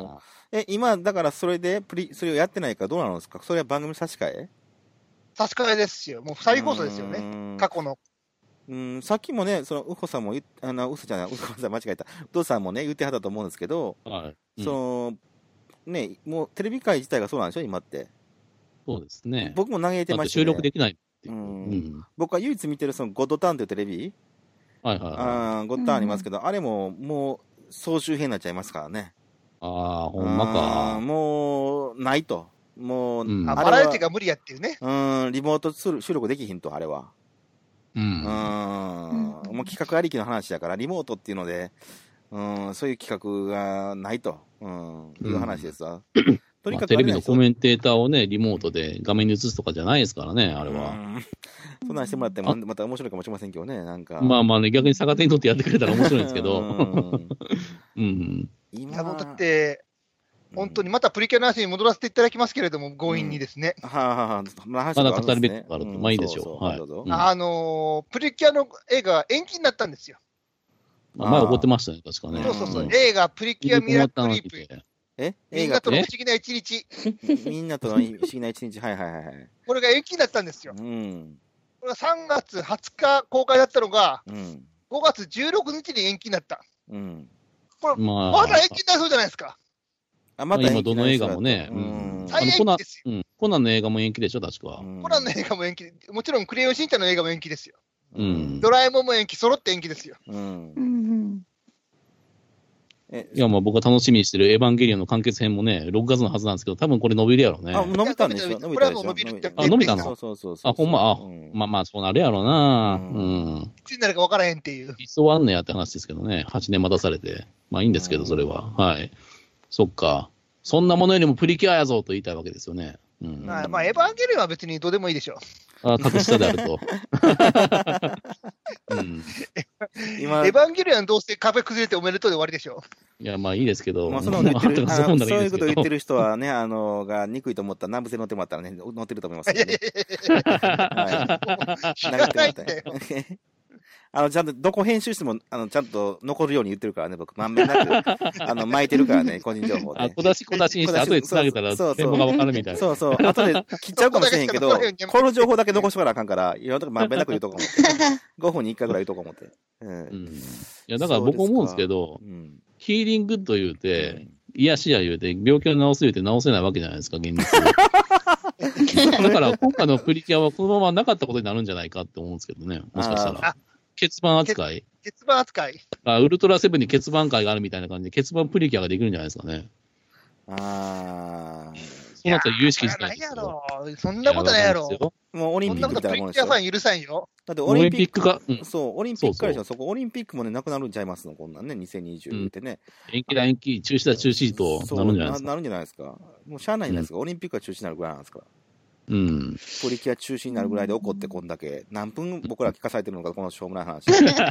え、今、だからそれでプリ、それをやってないからどうなのですか？それは番組差し替え？ 差し替えですよ。もう再放送ですよね。過去の。 うん、さっきもね、その、ウホさんも言あの、ウホじゃない、ウホさん間違えた。ウドさんもね、言ってはったと思うんですけど、はい。うん、その、ね、もうテレビ界自体がそうなんでしょ、今って。 そうですね。 僕も嘆いてましたね。 収録できない。 うんうん、僕は唯一見てるそのゴッドターンというテレビ、はいはいはい、あゴッドターンありますけど、うん、あれももう総集編になっちゃいますからね。 ああ、ほんまか。 もうないと。もう、 うん、あバラエティが無理やっていうね。 うん、リモート収録できひんと、あれは。うん。うん、もう企画ありきの話だから、リモートっていうので、うん、そういう企画がないと、うん、いう話ですわ。 とにまあ、テレビかくあれなんですよのコメンテーターをね、リモートで画面に映すとかじゃないですからね、あれは。 うんそんなんしてもらっても、また面白いかもしれませんけどね、なんか。 まあまあね、逆に逆手にとってやってくれたら面白いんですけど。 うんうん。 今いやもうだって、本当にまたプリキュアの話に戻らせていただきますけれども、強引にですね。 はあ、はあはあ、ままだ語るべきことがあると。まあいいでしょう。はい。 どうぞうんあのープリキュアの映画が延期になったんですよ。 まあ前怒ってましたね、確かね。 そうそうそう。 ん映画プリキュアミラクルリープ。 えみんな映画との不思議な一日。 みんなとの不思議な一日、はいはいはいはい。 これが延期になったんですよ。 うん。 これがさんがつはつか公開だったのが、 うん。 ごがつじゅうろくにちに延期になった。 うん。 これ、 まあ、 まだ延期になりそうじゃないですか。 あ、 まあまた今どの映画もね、 ううんん。 最延あのコナン期ですよ。 うん、コナンの映画も延期でしょ、確か。 コナンの映画も延期。もちろんクレヨンしんちゃんの映画も延期ですよ。 うん。 ドラえもんも延期、揃って延期ですよ。 うんう。んうん。 え、 いや、まあ僕が楽しみにしてるエヴァンゲリオンの完結編もね、ろくがつのはずなんですけど、多分これ伸びるやろうね。 あ、伸びたんでしょいや伸び伸びたでしょこれはもう伸びるってあ伸びたのそうそうそうそう。 あ、ほんま、あ、 うんまあまあ、そうなるやろうな。 ううんん。 いつになるか分からへんっていう。 いつ終わんねやって話ですけどね。はちねん待たされて。まあいいんですけど、それは。はい。そっか。そんなものよりもプリキュアやぞと言いたいわけですよね。うん。 まあ、まあ、エヴァンゲリオンは別にどうでもいいでしょあ、格下であると。うん。 今エヴァンゲリオンどうせ壁崩れておめでとうで終わりでしょいや、まあいいですけど。 まあ、その言ってる、 まあそうならいいあのそういですけどうこと言ってる人はね、あの、が憎いと思ったら南部線乗ってもらったらね、乗ってると思いますいやんでいね。 やいやいやはい。 知らないんだよ。 あの、ちゃんと、どこ編集しても、あの、ちゃんと残るように言ってるからね、僕、まんべんなく、あの、巻いてるからね、個人情報あ、 で。 小出し小出しにして後で繋げたらそうそう全部がわかるみたいな。 そうそう。後で切っちゃうかもしれへんけど、 そこだけしか残らへんこの情報だけ残しとかなあかんから、いろんなとこまんべんなく言うとこ思って。ごふんにいっかいぐらい言うとこ思って。うん。 うん。いや、だから僕思うんですけど、 うん。 ヒーリングと言うて、癒しや言うて、病気を治す言うて治せないわけじゃないですか、現実。だから今回のプリキュアはこのままなかったことになるんじゃないかって思うんですけどね、もしかしたあら。欠番扱い欠番扱い。 あウルトラセブンに欠番会があるみたいな感じで、欠番プリキュアができるんじゃないですかね。 ああ。 そうなったら有識自体ないやろ。そんなことないやろ。 もうオリンピックみそんなことプリたいなもんですよ。 キュアファン許さんよ。 だってオリンピックが、うん、 そう、オリンピックからでしょ、 そそこ、オリンピックもね、なくなるんちゃいますの、こんなんね、にせんにじゅうってね。 延期だ延期、中止だ中止とそうなるんじゃないですか。 なるんじゃないですか。もうしゃあないじゃないですか。オリンピックが中止になるぐらいなんですから。 うん。 プリキュア中止になるぐらいで怒ってこんだけ、何分僕ら聞かされてるのか、このしょうもない話。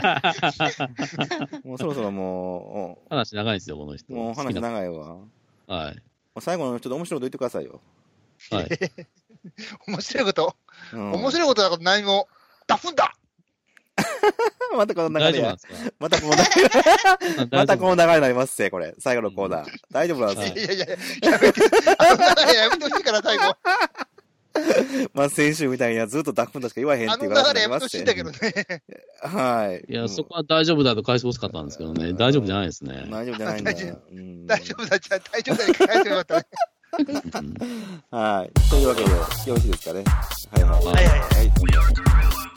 もうそろそろも話長いですよ、この人。 う、もう話好きな長いわ。もはい。 う最後のちょっと面白いこと言ってくださいよ。 はい。 面白いこと。 うん、 面白いことだから何も。ダフンだまたこの流れや大丈夫なんで。すかまたこの流れ、またこのの。 流れになりますぜ、これ。最後のコーナー。大丈夫なんですよ。 いやいやいや、やめて。あの流れやめてほしいから、最後。 まあ先週みたいにはずっとダッフンとしか言わへんあのっていう話に流れやめてほなりますぜしいんだけどね。 はい。 いや、そこは大丈夫だと返してほしかったんですけどね。大丈夫じゃないですね。 大丈夫じゃないんだ大丈よ。うん大丈夫だ、じゃあ大丈夫だよ。返してよかったね。 うんはい。というわけで、よろしいですかね。はいはい。 はいはいはい。 はい。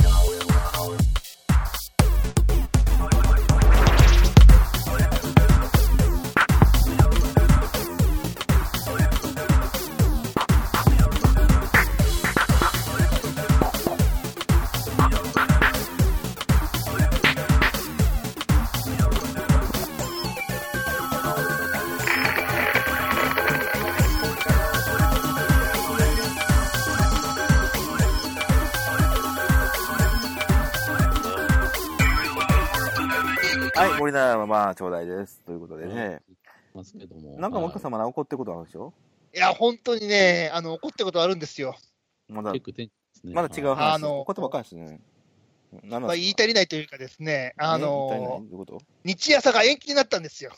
はい、森永はまあ、頂戴です。ということでね。 ますけども。 なんか、もっかさまな怒ってることあるでしょいや、本当にね、あの、怒ってことあるんですよ。 まだ、 チェック点ですね。 まだ違うあ話。 の怒ってばっかりですね。何まあ、言い足りないというかですね、あの言い足りないどういうこと日朝が延期になったんですよ。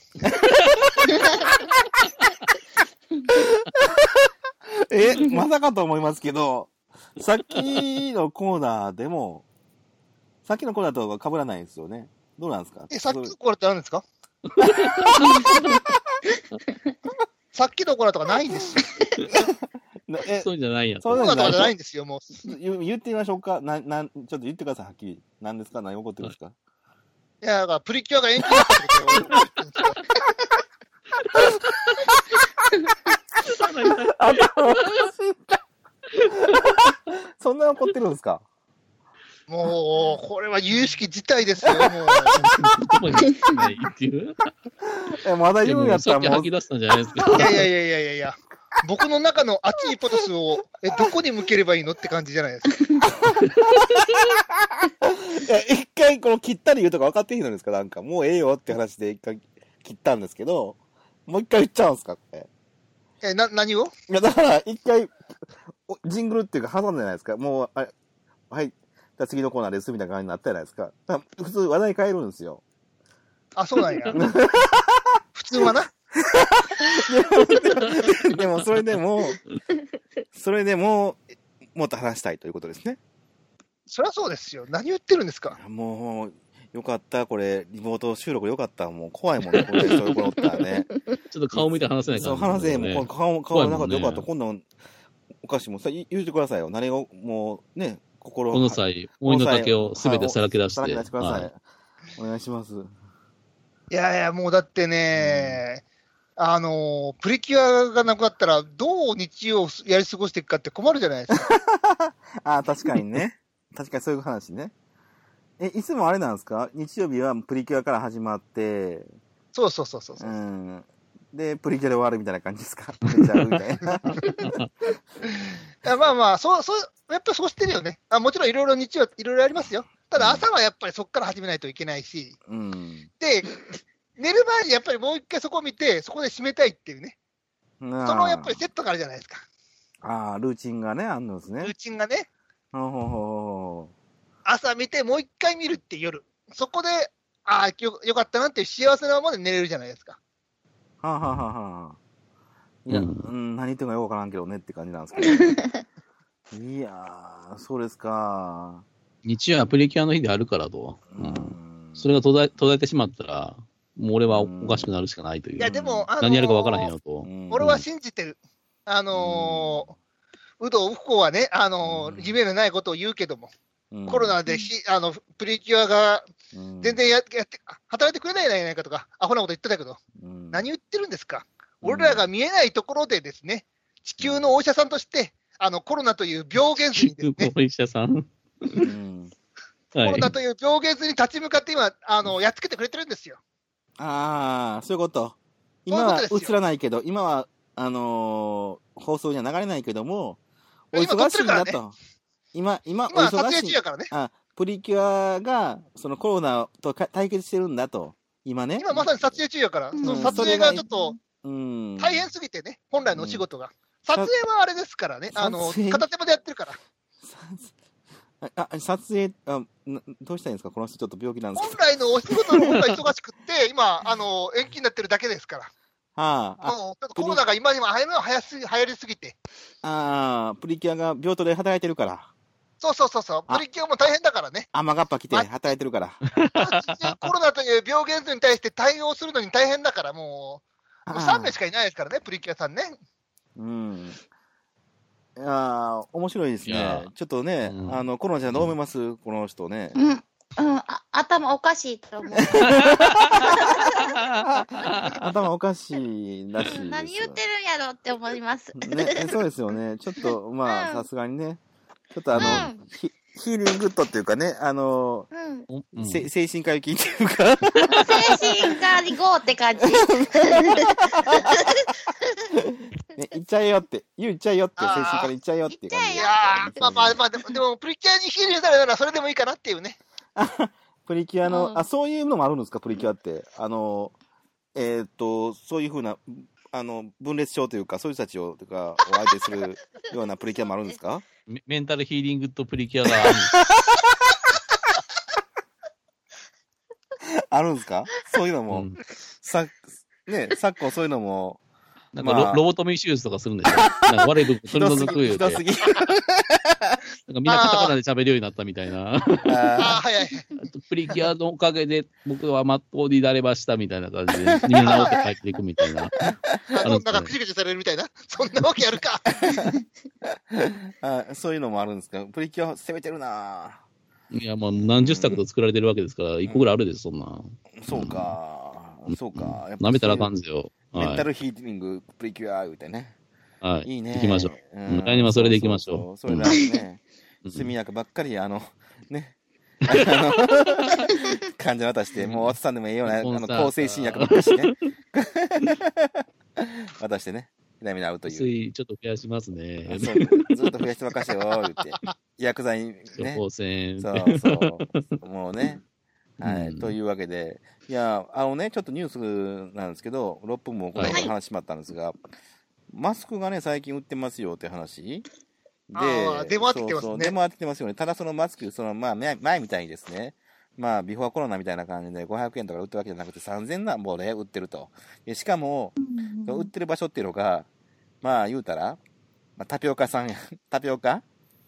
え、まさかと思いますけど、さっきのコーナーでも、さっきのコーナーとは被らないんですよね。どうなんですかえ、さっきのコーナーって何ですかさっきのコーナーとかないんですよ。 なえ、 そうじゃないやつ。 そうなんじゃないコーナーとかじゃないんですよ、もう。 言言ってみましょうか。な、なん、ちょっと言ってください、はっきり。何ですか何怒ってるんですかいや、だからプリキュアが延期になったってことを言ってるんですよ。 そんな怒ってるんですかもう、これは有識事態ですよ、もう。 言葉にできないっていう。 え、まだ言うんやったらもうさっき吐き、出したんじゃないですか。 いやいやいやいやいやいや。 僕の中の熱いポトスを、え、どこに向ければいいのって感じじゃないですか。 いや、一回この切った理由とか分かっていいのですか？なんか、もうええよって話で一回切ったんですけど、もう一回言っちゃうんですか？これ。 え、な、何を？ いや、だから一回、ジングルっていうか挟んだじゃないですか。もう、あれ、はい、じゃあ次のコーナーですみたいな感じになったじゃないですか。だから普通話題変えるんですよ。 あ、そうなんや。普通はな。 でも、それでも、それでも、もっと話したいということですね。 そりゃそうですよ。何言ってるんですか。 もう、よかった、これ、リモート収録よかった。もう怖いもんね、これ、そういうことったらね。 ちょっと顔見て話せないから、 ね。そう、話せ、もう顔、顔の中でよかった。 ね、 今度、お菓子もさ、言ってくださいよ。何を、もう、ね、心この際、思いの丈をすべてさらけ出して。さらけ出してください。はい、お願いします。 いやいや、もうだってね、うん、あの、プリキュアがなくなったら、どう日曜をやり過ごしていくかって困るじゃないですか。 ああ、確かにね。確かにそういう話ね。え、いつもあれなんですか？日曜日はプリキュアから始まって、 そうそうそうそう。 うん。で、プリキュアで終わるみたいな感じですか？めちゃうみたいな。 いやまあまあ、そう、そう、やっぱりそうしてるよね。あ、もちろんいろいろ日曜、いろいろありますよ。ただ朝はやっぱりそこから始めないといけないし、うん、で、寝る前にやっぱりもう一回そこを見て、そこで締めたいっていうね。そのやっぱりセットがあるじゃないですか。 ああ、ルーチンがね、あるんですね。 ルーチンがね。 ほうほうほう。 朝見て、もう一回見るって夜。そこで、ああ、よ, よかったなっていう幸せなままで寝れるじゃないですか。 はあ、はあははあ、いや、うん、何言ってんのかよくわからんけどねって感じなんですけど。いやー、そうですか。 日曜はプリキュアの日であるからと。うん、それが途絶え、途絶えてしまったら、もう俺はおかしくなるしかないという。 いや、でも、 あのー、何やるかわからへんよと。 俺は信じてる。あのー、有働、ウフコはね、あのー、夢のないことを言うけども、うん、コロナでひあのプリキュアが全然 や,、やって働いてくれないじゃないかとか、アホなこと言ってたけど、うん、何言ってるんですか、うん、俺らが見えないところでですね、地球のお医者さんとして、あのコロナという病原図にですね、 地球のお医者さん、うん、 コロナという病原図に立ち向かって今、あのやっつけてくれてるんですよ。 ああ、そういうこと。今は映らないけど、今はあのー、放送には流れないけども、お忙しいんだと。今、今、 今、撮影中やからね。 あ、プリキュアが、そのコロナと対決してるんだと。今ね。 今まさに撮影中やから、うん、その撮影がちょっと、大変すぎてね、本来のお仕事が。うん、撮影はあれですからね、あの、片手までやってるから。 あ、あ撮影あ、どうしたらいいんですか、この人ちょっと病気なんですけど。 本来のお仕事の方が忙しくって、今、あの、延期になってるだけですから。 はあ、 もうちょっとコロナが今にも早め早すぎ、流行りすぎて。 ああ、プリキュアが病棟で働いてるから。 そうそうそうそう、プリキュアも大変だからね。 雨がっぱ来て働いてるから。 コロナという病原図に対して対応するのに大変だから、もう、もうさんめいしかいないですからね、プリキュアさんね。 うん。いや面白いですね。ちょっとね、うん、あの、コロナちゃんどう思います、うん、この人ね。 うん。うん、あ頭おかしいと思う。 頭おかしいらしいです。 何言ってるんやろって思います。 ね、そうですよね。ちょっと、まあ、さすがにね。ちょっとあの、うん、ヒ, ヒーリングッドっていうかね、あの、うん、精神科行きっていうか。 精神科にゴーって感じ。 ね、行っちゃえよって、言っちゃえよって、精神科に行っちゃえよって感じ。 いやー、まあまあまあ、でも、でもプリキュアにヒーリングされたらそれでもいいかなっていうね。 プリキュアの、 うん、 あ、そういうのもあるんですか、プリキュアって。あの、えー、っと、そういうふうな、あの、分裂症というか、そういう人たちを、とか、お相手するようなプリキュアもあるんですか？ メ, メンタルヒーリングとプリキュアがあるんですあるんですか？そういうのも、うん、さ、ね、昨今そういうのも、 なんかロ、まあ、ロボトミー手術とかするんでしょ？なんか悪い部分取り除くようで。なんかみんなカタカナで喋るようになったみたいな。 ああ、はいはい。 プリキュアのおかげで僕はまっとうになれましたみたいな感じで、みんな治って帰っていくみたいな。 あの、なんかくじくじされるみたいな。そんなわけあるか。 あ、そういうのもあるんですか？プリキュア攻めてるなぁ。 いや、もう何十作と作られてるわけですから、一個ぐらいあるです、そんな。 そうか、そうか。 舐めたらあかんですよ。 メンタルヒーリング、プリキュア、言うてね。 はい。 いいね。 行きましょう。うん。来年はそれで行きましょう。 それだね。速やかばっかり、あの、ね。あの、患者渡して、もう渡さんでもいいような、あの、抗精神薬ばっかりしてね。渡してね。 ラミに会うという。 水ちょっと増やしますね。 そうずっと増やしてばっかしよ、言って。薬剤ね。 処方箋。 そうそう。もうね。はい、 うん。 というわけで、いや、あのね、ちょっとニュースなんですけど、ろっぷんもこの話しまったんですが、マスクがね、最近売ってますよって話。で、 あー出回ってきてますね。 そうそう出回ってきてますよね。ただそのマスク、その、まあ、前前みたいにですね、まあ、ビフォーコロナみたいな感じでごひゃくえんとか売ってるわけじゃなくてさんぜんなんぼで売ってると。でしかも、売ってる場所っていうのが、まあ、言うたら、まあ、タピオカさんや、タピオカ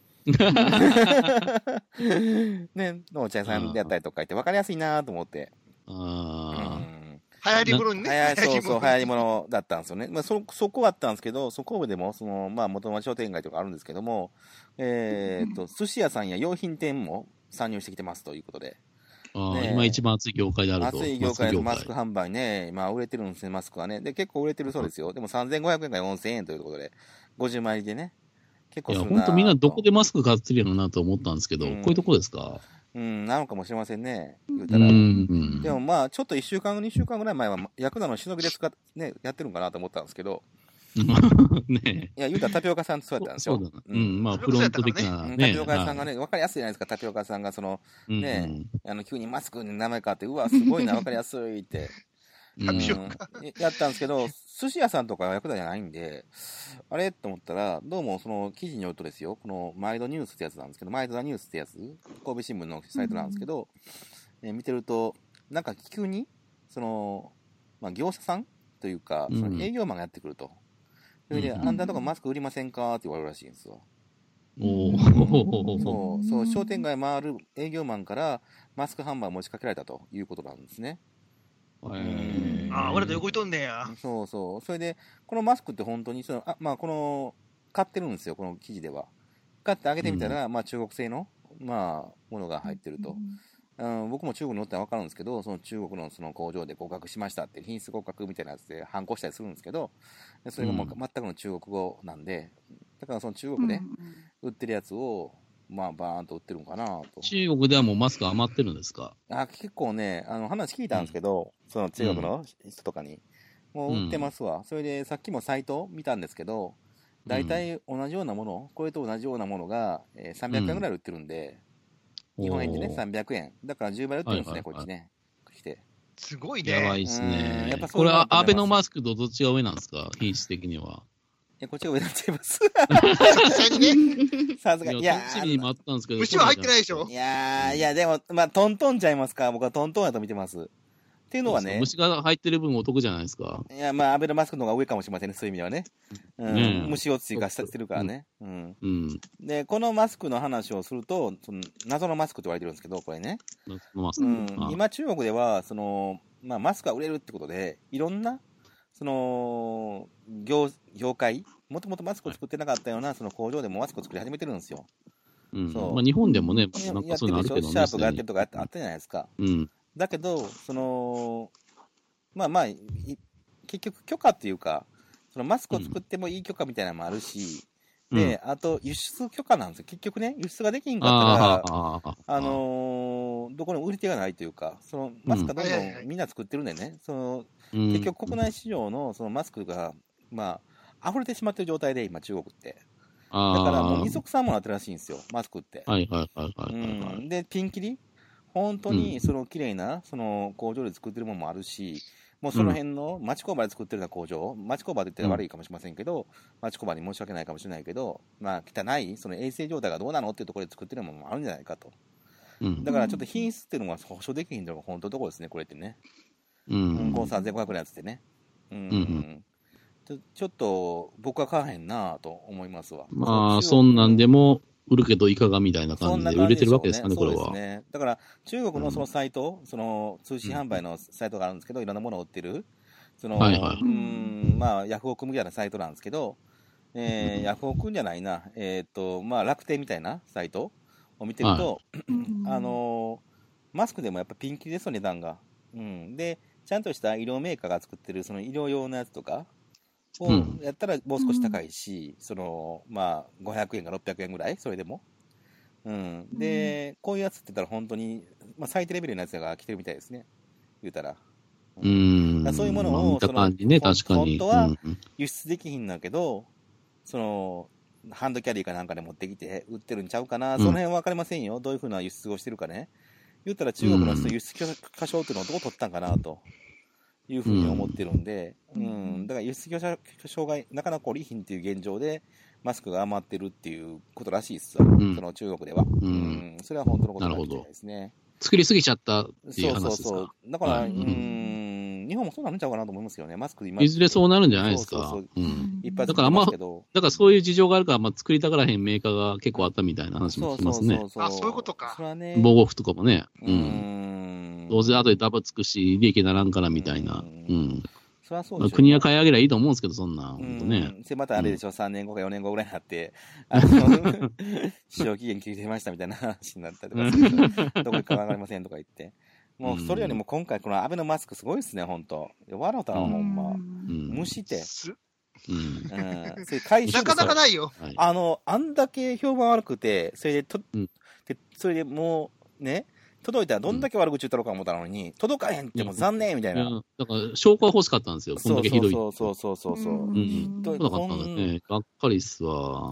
ね、のお茶屋さんでやったりとか言って分かりやすいなと思って。 あ流行り物にね。 はやそうそう、流行り物だったんですよね。まあ、そ、そこはあったんですけど、そこでも、その、まあ、元町商店街とかあるんですけども、えーっと、寿司屋さんや用品店も参入してきてますということで。 あ、 ね、 今一番熱い業界であると。 熱い業界のマスク販売ね、まあ、売れてるんですね、マスクはね。で、結構売れてるそうですよ。でもさんぜんごひゃくえんからよんせんえんということで、ごじゅうまいでね。結構いや、 するな。 本当みんなどこでマスク買ってるのなと思ったんですけど、 うん、 こういうとこですか？ うん、なのかもしれませんね。言ううたら。 ん。 でもまあ、ちょっといっしゅうかん、にしゅうかんぐらい前は、ヤクザのしのぎで使っね、やってるんかなと思ったんですけど。 ねいや、言うたらタピオカさんってそうやったんですよ。 そうだな。うん、まあ、フロント的なね。 タピオカさんがね、わかりやすいじゃないですか、タピオカさんが、その、ね、 うんうん、 あの、急にマスクに名前変わって、うわ、すごいな、わかりやすいって。 タピオカ、 うん、やったんですけど、寿司屋さんとかはヤクザじゃないんで、あれと思ったら、どうもその記事によるとですよ、このマイドニュースってやつなんですけど、マイドザニュースってやつ、神戸新聞のサイトなんですけど、えー、見てると、なんか急に、その、まあ、業者さんというか、その営業マンがやってくると。それで、あんたとかマスク売りませんかって言われるらしいんですよ。 おそう、そう、商店街回る営業マンからマスク販売を持ちかけられたということなんですね。 えー、ああ、俺ら横いとんねや。 そうそう。それで、このマスクって本当にその、あ、まあ、この、買ってるんですよ、この記事では。買ってあげてみたら、うん、まあ、中国製の、まあ、ものが入ってると。うん、僕も中国に乗ったら分かるんですけど、その中国のその工場で合格しましたって、品質合格みたいなやつで反抗したりするんですけど、それがもう全くの中国語なんで、だからその中国で売ってるやつを、まあ、バーンと売ってるのかなと。 中国ではもうマスク余ってるんですか？ あ、結構ね、あの話聞いたんですけど、うん、その中国の人とかに、もう売ってますわ。うん、それでさっきもサイト見たんですけど、大体同じようなもの、これと同じようなものが、えー、さんびゃくえんぐらい売ってるんで、うん、日本円でね、さんびゃくえん。だからじゅうばい売ってるんですね、はいはいはい、こっちね。来て。 すごいね。 やばいっすね。やっぱこれはアベノマスクとどっちが上なんですか？品質的には。 いや、こっちが上になっちゃいます。 実際にね。 さすがに。いや、 にもあったんですけど。 牛は入ってないでしょ？ いやー、いや、でも、まあ、トントンちゃいますか。僕はトントンやと見てます。っていうのはね。 虫が入ってる分お得じゃないですか。 いや、まあ、アベノマスクの方が上かもしれませんね、そういう意味ではね。うん。ね、虫を追加してるからね。うん。うん。で、このマスクの話をすると、その謎のマスクと言われてるんですけど、これね。謎のマスク。うん。今、中国では、その、まあ、マスクが売れるってことで、いろんな、その、業、業界、もともとマスクを作ってなかったような、その工場でもマスクを作り始めてるんですよ。 うん。そう。まあ、日本でもね、なんかそういうのあるけどね。 シャープがやってるとかあったじゃないですか。 うん。 だけど、その、まあまあ、結局許可っていうか、そのマスクを作ってもいい許可みたいなのもあるし、うん、で、あと輸出許可なんですよ。結局ね、輸出ができんかったら、あ、あのー、どこにも売り手がないというか、そのマスクはどんどんみんな作ってるんでね、その、うん、結局国内市場のそのマスクが、まあ、溢れてしまってる状態で、今中国って。だからもう二足三本なってるらしいんですよ、マスクって。 はいはいはいはい、 はいうん。で、ピンキリ本当にその綺麗なその工場で作ってるものもあるし、もうその辺の町工場で作ってるような工場、町工場で言ったら悪いかもしれませんけど、町工場に申し訳ないかもしれないけど、まあ汚いその衛生状態がどうなのっていうところで作ってるものもあるんじゃないかと。うん、だからちょっと品質っていうのが保証できひんのが本当のところですね、これってね。うん。このさんぜんごひゃくえんのやつってね。うん。うん、ちょ、ちょっと僕は買わへんなぁと思いますわ。 まあ、そんなんでも、売るけどいかがみたいな感じで売れてるわけですかね、これは。 そうですね。だから中国のそのサイト、うん、その通信販売のサイトがあるんですけど、いろんなものを売ってる、その、はいはい、うん、まあ、ヤフオクみたいなサイトなんですけど、えー、ヤフオクじゃないな、えっと、まあ、楽天みたいなサイトを見てると、はい、あの、マスクでもやっぱピンキリですよ、値段が。うん。で、ちゃんとした医療メーカーが作ってる、その医療用のやつとか、をやったらもう少し高いし、うん、そのまあごひゃくえんかろっぴゃくえんぐらいそれでも、うん、で、うん、こういうやつって言ったら本当に、まあ、最低レベルのやつが来てるみたいですね、言うたら、うん、 らそういうものを、 まあ見た感じね、 その確かに。 本当はうん輸出できひんだけど、その、ハンドキャリーかなんかで持ってきて売ってるんちゃうかな、 うんその辺は分かりませんよ。どういうふうな輸出をしてるかね。言ったら中国の人、輸出許証っていうのをどこ取ったんかなというふうに思ってるんで、うん、うん、だから輸出許証がなかなか降りひんっていう現状で、マスクが余ってるっていうことらしいっすわ、うん、その中国では、うんうん。それは本当のことなんですね。 作りすぎちゃったっていう話ですか。 そうそうそう。だから、はい、うーん、日本もそうなるんちゃうかなと思いますよね。マスク今。 いずれそうなるんじゃないですか。そうそうそう。うん。いっぱい作ってますけど。だからそういう事情があるから、まあ、作りたがらへんメーカーが結構あったみたいな話も聞きますね。 そうそうそうそう。あ、そういうことか。 それはね。 防護服とかもね。 うん。うんどうせ後でダバつくし、利益ならんからみたいな。うん。うんそりゃそうでしょう、 国が買い上げりゃいいと思うんですけど、そんな、本当ね。 で、またあれでしょ、うん、さんねんごかよねんごぐらいになって、あの、使用期限切れてましたみたいな話になったりとかすると、どこ行くかわかりませんとか言って。もう、それよりも今回、このアベノマスクすごいですね、ほんと。笑うたら、ほんま。無視て。うん。うん。それ回収なかなかないよ。 あの、あんだけ評判悪くて、それでと、うん、で、それでもう、ね、届いたらどんだけ悪口言ったろうか思ったのに、うん、届かへんってもう残念みたいな。いだから、証拠は欲しかったんですよ。こんだけひどい。 そうそうそうそうそう。うん。 ひどい。なかったんだね。がっかりっすわ。 うん。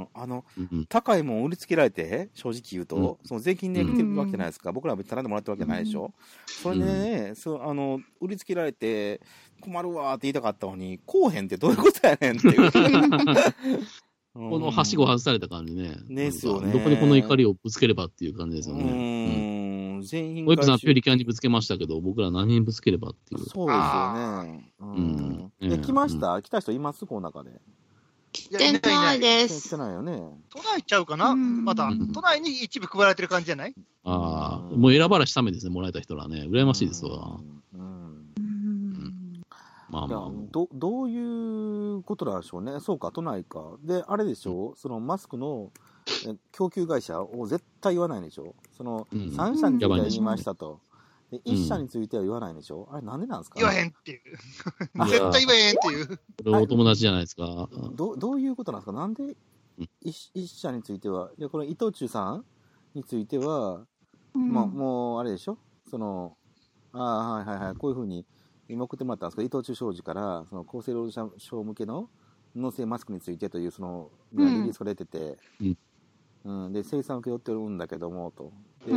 あの、うん、高いもん売りつけられて、正直言うと、うん、その税金で来てるわけじゃないですか。うん、僕らは別に頼んでもらってるわけじゃないでしょ。うん、それでね、うん、そう、あの、売りつけられて、困るわーって言いたかったのに、こうへんってどういうことやねんっていう。 このはしご外された感じね。 ですよね。 どこにこの怒りをぶつければっていう感じですよね。うん。全員。ウェブさんピュリキャンにぶつけましたけど、僕ら何にぶつければっていう。 そうですよね。うん。え、来ました？来た人いますこの中で。 来てないです。 来てないよね。 都内ちゃうかなまた。都内に一部配られてる感じじゃない？ ああ、もう選ばれしためですね、もらえた人らね。羨ましいですわ。 まあまあ、どどういうことなんでしょうね、そうか、都内か、で、あれでしょう、うん、そのマスクの供給会社を絶対言わないでしょ、その、うん、さん社については言いましたと、でいっ社については言わないでしょ、あれ、なんでなんですか、ね、 言わへんっていう、絶対言わへんっていう、 お友達じゃないですか。 どどういうことなんですか、なんでいっ社については、いやこの伊藤忠さんについては、うん、まあ、もうあれでしょ、その、ああ、はいはいはい、こういうふうに。今送ってもらったんですけど、伊藤忠商事からその厚生労働省向けの布製マスクについてというそのリリースが出てて、うんうん、で生産請け負ってるんだけどもとで、うん、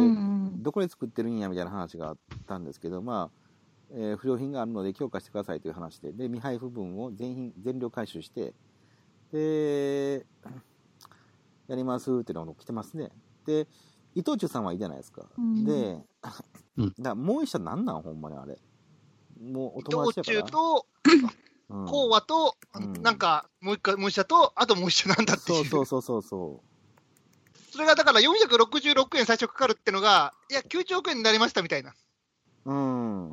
どこで作ってるんやみたいな話があったんですけど、まあえー、不良品があるので強化してくださいという話で、で未配布分を全品全量回収してでやりますっていうのが来てますね。で伊藤忠さんはいいじゃないですか、うん、でだからもう一社なんなんほんまにあれもうお友達やから。伊藤忠と、 講和と、うん、なんか、もう一回、もう一社と、あともう一社なんだっていう。 そうそうそうそう。 それがだからよんひゃくろくじゅうろくえん最初かかるってのが、いや、きゅうじゅうおくえんになりましたみたいな。 うん。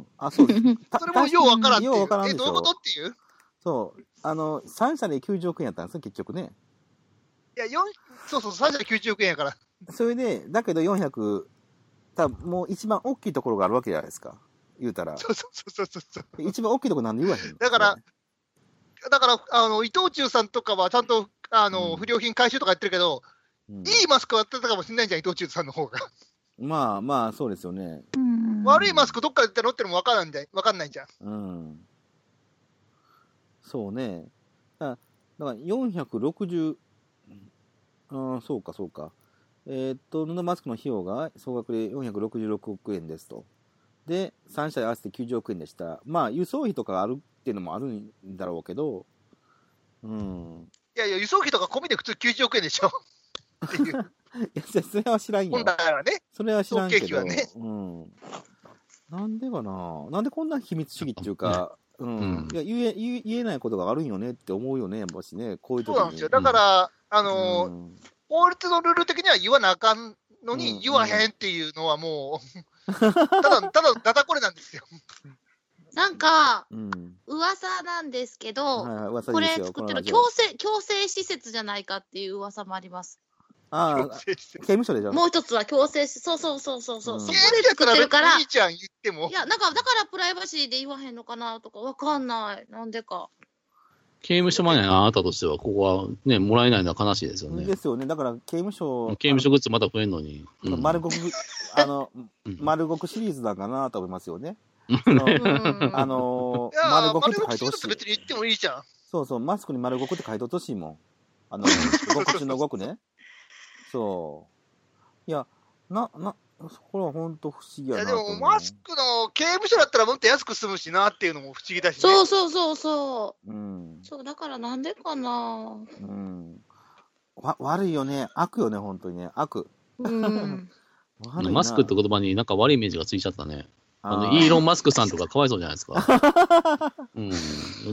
あ、そうです。 それもようわからんっていう。 ようわからんでしょ。 え、どういうことっていう？ そう。あの、さん社できゅうじゅうおくえんやったんですよ、結局ね。 いや、よん、そうそう、さん社できゅうじゅうおくえんやから。 それで、だけどよんひゃく、多分もう一番大きいところがあるわけじゃないですか。言うたら。 そうそうそうそうそう。 一番大きいとこなんで言わへん。 だから、だから、あの、伊藤忠さんとかはちゃんと、あの、うん、不良品回収とかやってるけど、うん、いいマスクやってたかもしれないじゃん、伊藤忠さんの方が。 まあまあ、そうですよね。 悪いマスクどっから出たのってのも分からんじゃん、分かんないじゃん。 うん。そうね。だからよんひゃくろくじゅう、ああ、そうかそうか。えー、っと、布マスクの費用が総額でよんひゃくろくじゅうろくおくえんですと。で、さん社で合わせてきゅうじゅうおくえんでした。まあ、輸送費とかがあるっていうのもあるんだろうけど、うん。 いやいや、輸送費とか込みで普通きゅうじゅうおくえんでしょ。っていう。いや、それは知らんよ。 本来はね。 それは知らんけど。 総経費はね。 うん。なんでかななんでこんな秘密主義っていうか、うん。うん、いや言え、言え、言えないことがあるんよねって思うよね、やっぱしね。こういう時に。 そうなんですよ。だから、あのー、うん、法律のルール的には言わなあかんのに、言わへんっていうのはもう、ただ、ただ、だだこれなんですよ。 なんか、うん、噂なんですけど、はいはい、これ作ってる強制、強制施設じゃないかっていう噂もあります。 ああ、刑務所でしょ。 もう一つは強制施設、そうそうそうそうそう、うん、そこで作ってるから、いいちゃん言っても。 いや、なんか、だからプライバシーで言わへんのかなとか、わかんない。なんでか。 刑務所まであなたとしては、ここはね、もらえないのは悲しいですよね。 ですよね。だから、刑務所。 刑務所グッズまた増えんのに。 うん、丸ごく、あの、丸ごくシリーズだかなと思いますよね。 そのあのー、丸ごくって書いてほしい。 別に言ってもいいじゃん。 そうそう、マスクに丸ごくって書いてほしいもん。あの、ご口のごくね。そう。いや、な、な、これは本当不思議やな。いや、でもマスクの刑務所だったらもっと安く済むしなっていうのも不思議だしね。 そうそうそうそう。 うん。 そう、だからなんでかな。 うん。わ、悪いよね。悪よね、本当にね。悪。 うん。 マスクって言葉になんか悪いイメージがついちゃったね。あの、イーロン・マスクさんとかかわいそうじゃないですか。うん。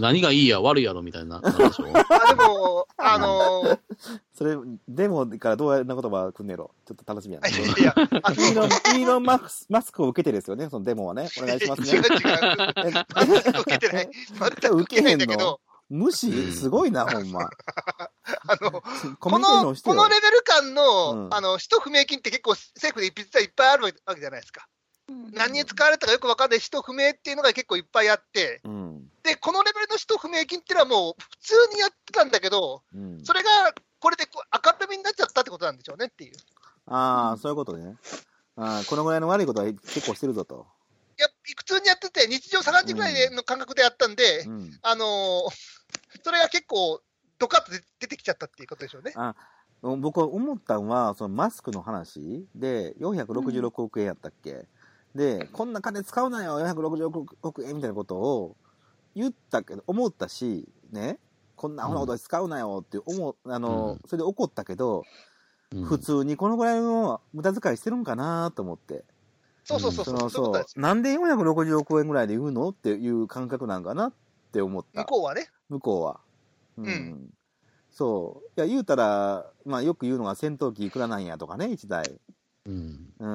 何がいいや、悪いやろ、みたいな。なでしょあ、でも、あのー、 それ、デモからどうやな言葉来んねやろ。ちょっと楽しみやね。 いや、イーロン、イーロンマスク、マスクを受けてですよね、そのデモはね。お願いしますね。 違う違う。マスク受けてない。全く受けないんだけど。 無視すごいな、ほんま。 あの、この、このレベル感の、うん、あの、使途不明金って結構政府で実はいっぱいあるわけじゃないですか。何に使われたかよく分かんない使途不明っていうのが結構いっぱいあって、うん、で、このレベルの使途不明金っていうのはもう普通にやってたんだけど、うん、それがこれで明るみになっちゃったってことなんでしょうねっていう。 ああ、そういうことね。あこのぐらいの悪いことは結構してるぞと。 いや、普通にやってて、日常さんじぐらいの感覚でやったんで、うん、あのー、それが結構ドカッと出てきちゃったっていうことでしょうね。あ僕は思ったのは、そのマスクの話でよんひゃくろくじゅうろくおくえんやったっけ、うんで、こんな金使うなよ、よんひゃくろくじゅうろくおくえんみたいなことを言ったけど、思ったし、ね、こんなアホなこと使うなよって思う、あの、うん、それで怒ったけど、うん、普通にこのぐらいの無駄遣いしてるんかなと思って。 そうそうそうそう。 そうそうそうなんでよんひゃくろくじゅうおくえんぐらいで言うのっていう感覚なんかなって思った。 向こうはね。 向こうは。うん。うん、そう。いや、言うたら、まあよく言うのが戦闘機いくらなんやとかね、一台。うん。うん。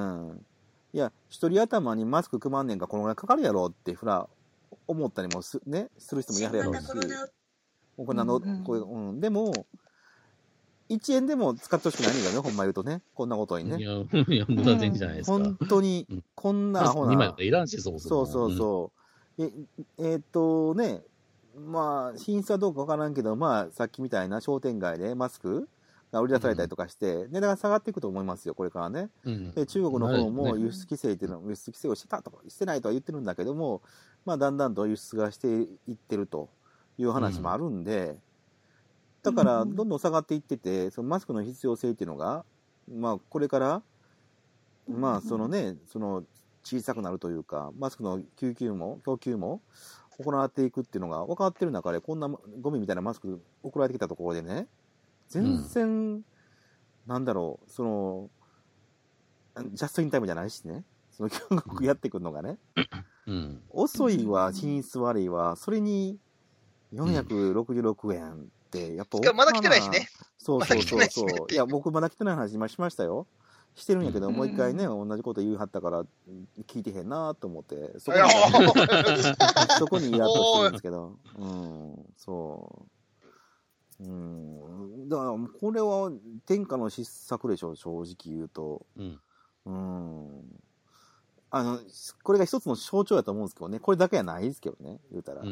いや、一人頭にマスク組まんねんかこのぐらいかかるやろってふら思ったりもす,、ね、する人もやるやろうし、お金の、こういう、うん、でも、いちえんでも使ってほしくないんだよね、ほんま言うとね、こんなことにね。 いや、いや無駄銭じゃないですか。 本当に、こんなアホな。 にまいだったらいらんし、そうそうそうそう。うん、え、えー、っとね、まあ、品質はどうかわからんけど、まあ、さっきみたいな商店街でマスクが売り出されたりとかして、うん、値段が下がっていくと思いますよ、これからね。うん、で中国の方も輸出規制っていうの、輸出規制をしてたとか、してないとは言ってるんだけども、まあ、だんだんと輸出がしていってるという話もあるんで、うん、だから、どんどん下がっていってて、そのマスクの必要性っていうのが、まあ、これから、まあ、そのね、その、小さくなるというか、マスクの供給も、供給も行っていくっていうのが分かってる中で、こんなゴミみたいなマスク送られてきたところでね、全然、うん、なんだろう、その、ジャストインタイムじゃないしね、その、やってくるのがね、うん、遅いわ、品質悪いわ、それによんひゃくろくじゅうろくえんって、やっぱ、 まだ来てないしね。 そうそうそうそう。ま、い, いや、僕まだ来てない話今しましたよ。してるんやけど、うん、もう一回ね、同じこと言いはったから、聞いてへんなと思って、そこに、そこにイラッとしてるんですけど、うん、そう。うん、だから、これは天下の失策でしょ、正直言うと。うん。うん。あの、これが一つの象徴やと思うんですけどね、これだけはないですけどね、言うたら。うん。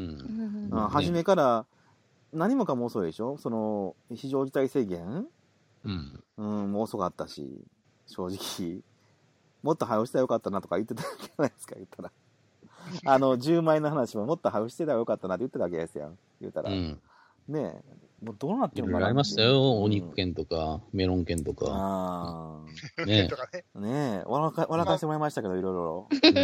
あ初めから、何もかも遅いでしょ、その、非常事態宣言、うん。うん、もう遅かったし。正直、もっと早押したらよかったなとか言ってたわけじゃないですか、言ったら。あの、じゅうまいの話ももっと早押してたらよかったなって言ってたわけですよ、言ったら。うん、ねえ、もうどうなってるのかな。いろいろありましたよ、お肉券とか、うん、メロン券とか。ああ。ねえ。ねえ、笑か、笑かしてもらいましたけど、いろいろ。うん。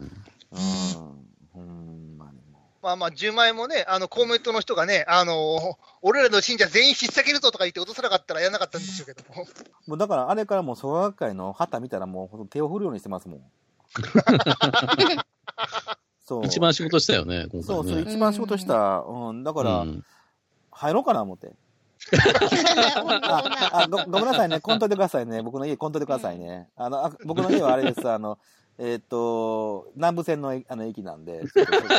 うん。まあね。まあまあ、じゅうまんえんもね、あの、公明党の人がね、あのー、俺らの信者全員引っ提げるぞとか言って落とさなかったらやらなかったんでしょうけども。 もうだから、あれからもう、創学会の旗見たらもう、手を振るようにしてますもん。 そう。一番仕事したよね、今回ね。 そうそう、一番仕事した。うん、だから、うん、入ろうかな、思って。ああご、ごめんなさいね、こんといてくださいね。僕の家、こんといてくださいね。あの、あ僕の家はあれです、あの、えっ、ー、と、南武線のあの駅なんで。違う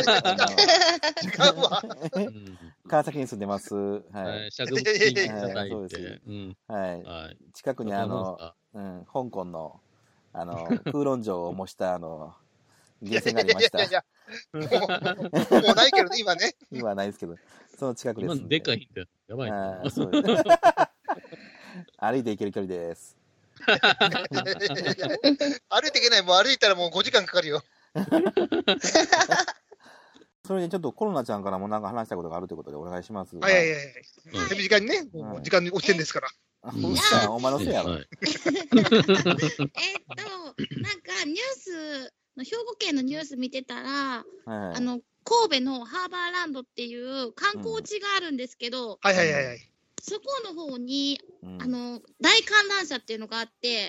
わ。川崎に住んでます。はい。 尺引いていただいて。 そうです。はい。近くにあの、うん、香港の、あの、空論城を模したあの、源泉がありました。いやいやいや、もう、もうないけど、今ね。 今はないですけど、その近くです。 今でかいんだよ。やばいな。そうです。 歩いて行ける距離です。 歩いていけない、もう歩いたらもうごじかんかかるよ。 それでちょっとコロナちゃんからもなんか話したいことがあるということでお願いします。 はいはいはい。手短にね、もう時間に押してんですから。 あ、うっさい、お前のせいやろ。 えっと、なんかニュースの、兵庫県のニュース見てたら、あの、神戸のハーバーランドっていう観光地があるんですけど、 はいはいはいはい。 そこの方に、あの、大観覧車っていうのがあって、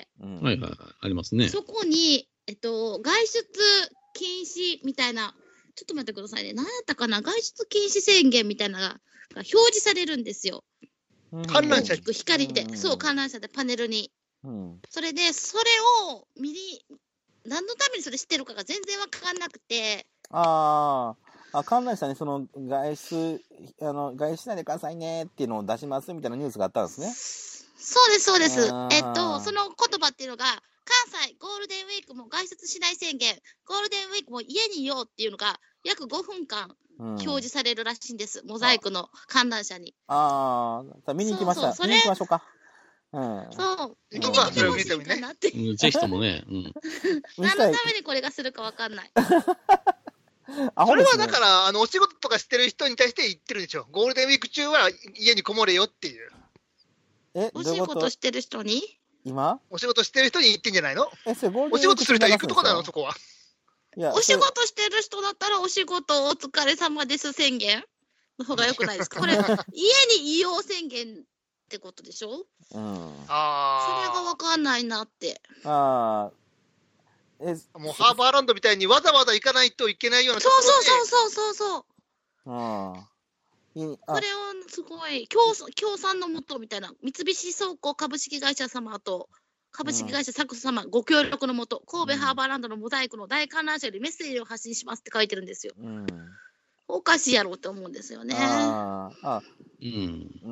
はいはい、ありますね。 そこに、えっと、外出禁止みたいな、ちょっと待ってくださいね。何やったかな、外出禁止宣言みたいなのが表示されるんですよ。 観覧車光で、うん、そう、観覧車でパネルに。うん、それで、それを見に、何のためにそれ知ってるかが全然わかんなくて。 ああ、観覧車にその外出、あの、外出しないでくださいねっていうのを出しますみたいなニュースがあったんですね。 そうです、そうです。えっと、その言葉っていうのが、関西ゴールデンウィークも外出しない宣言、ゴールデンウィークも家にいようっていうのが、約ごふんかん表示されるらしいんです、うん、モザイクの観覧車に。 ああ、見に行きました。見に行きましょうか。 うん、そう、 見に来てほしいかなって。 ぜひともね。うん、 何のためにこれがするかわかんない。 それはだから、あの、お仕事とかしてる人に対して言ってるでしょ。ゴールデンウィーク中は家にこもれよっていう。 え、 お仕事してる人に今お仕事してる人に言ってんじゃないの？ え、それゴールデンウィークお仕事する人は行くとこなの、そこは。 いや、お仕事してる人だったら、お仕事お疲れ様です宣言の方が良くないですか？これ、家にいよう宣言ってことでしょ？うん。ああ。それが分かんないなって。 ああ。 え、もうハーバーランドみたいにわざわざ行かないといけないようなところで。 そうそうそうそうそう。 ああ。 これをすごい、協賛のもとみたいな、三菱倉庫株式会社様と、株式会社サクス様、ご協力のもと、神戸ハーバーランドのモザイクの大観覧車よりメッセージを発信しますって書いてるんですよ。うん、おかしいやろうって思うんですよね。 ああ、 うん。 うん。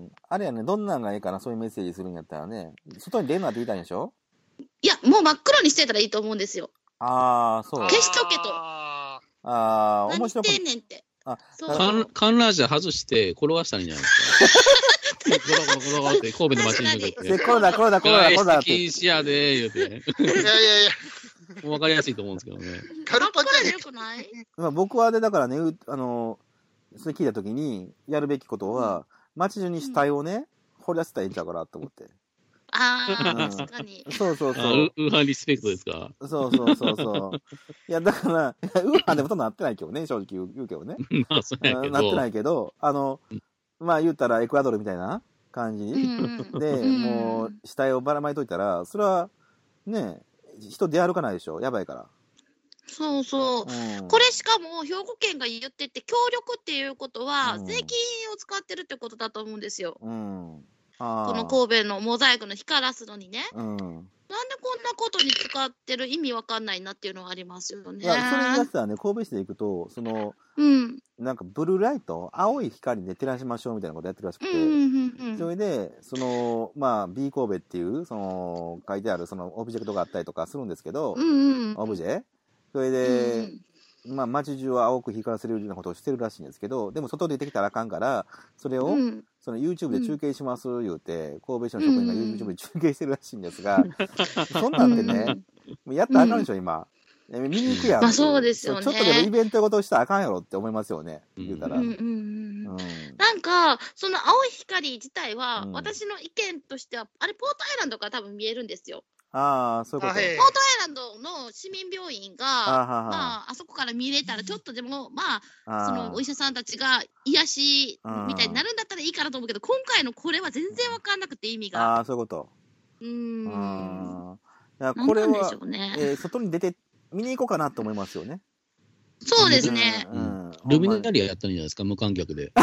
あれやね、どんなんがいいかな、そういうメッセージするんやったらね、外に出るなって言いたいんでしょ？ いや、もう真っ黒にしてたらいいと思うんですよ。 ああ、そう。 消しとけと。 ああ、面白い。 何してんねんって。 あ、 観覧車外して転がしたらいいんじゃないですか。ゴロゴロゴロゴロって神戸の街に出てて。 これだ、これだ、これだ、これだ。 禁止やでー、言うて。 いやいやいや。 わかりやすいと思うんですけどね。 カルパじゃねよくない？ まあ僕はで、だからね、あの、それ聞いたときに、やるべきことは、街中に死体をね、掘り出せたらいいんちゃうかなと思って。 ああ、確かに。 そうそうそう。 ウーハンリスペクトですか？ そうそうそうそう。いや、だから、ウーハンでもとなってないけどね、正直言う言うけどね。 まあ、そうやけど。 なってないけど、あの、まあ言ったらエクアドルみたいな感じで、もう死体をばらまいといたら、それは、ね、人出歩かないでしょ、やばいから。 そうそう、うん、これしかも兵庫県が言ってて協力っていうことは、うん、税金を使ってるってことだと思うんですよ、うん、この神戸のモザイクの光らすのにね、うん、なんでこんなことに使ってる意味わかんないなっていうのはありますよね。 いやそれにやつはね、神戸市で行くとその、 うん、 なんかブルーライト青い光で照らしましょうみたいなことやってるらしくて、 うんうんうん、 それでそのまあ B 神戸っていうその書いてあるそのオブジェクトがあったりとかするんですけど、 うんうん、 オブジェそれで、うん、まあ街中を青く光らせるようなことをしてるらしいんですけど、でも外出てきたらあかんからそれを、うん、その YouTube で中継します言うて、神戸市の職員が YouTube で中継してるらしいんですが、そんなんてね、やったらあかんでしょ今。見に行くやん。 まあそうですよね。 ちょっとでもイベントごとしたらあかんやろって思いますよね。言うたら。 うんうんうんうん、なんかその青い光自体は、うん、私の意見としてはあれポートアイランドから多分見えるんですよ。 ああ、そういうこと。ポートアイランドの市民病院が、あ, まあ、あそこから見れたら、ちょっとでも、まあ、そのお医者さんたちが癒しみたいになるんだったらいいかなと思うけど、今回のこれは全然わかんなくて、意味が。 ああ、そういうこと。 うーん。 いやこれは、ねえー、外に出て、見に行こうかなと思いますよね。 そうですね。 うんうん、ルミナリアやったんじゃないですか、無観客で。うん、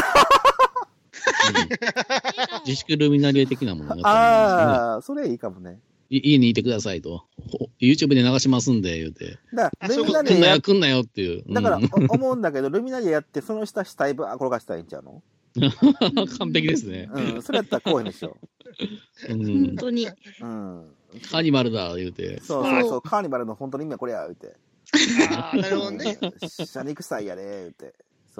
自粛ルミナリア的なものやったんですね。 ああ、それいいかもね。 家にいてくださいと。YouTube で流しますんで、言うて。 だからルミナリアや。来んなよっていう。 だから思うんだけど、ルミナリアやって、その下死体ぶ転がしたらいいんちゃうの？ 完璧ですね。 うん、それやったらこうへんでしょ。 うん、本当に。 うん。 カーニバルだ、言うて。 そうそうそう、カーニバルの本当の意味はこれや、言うて。 ああ、なるほどね。 シャニ臭いやで、言うて。 そう。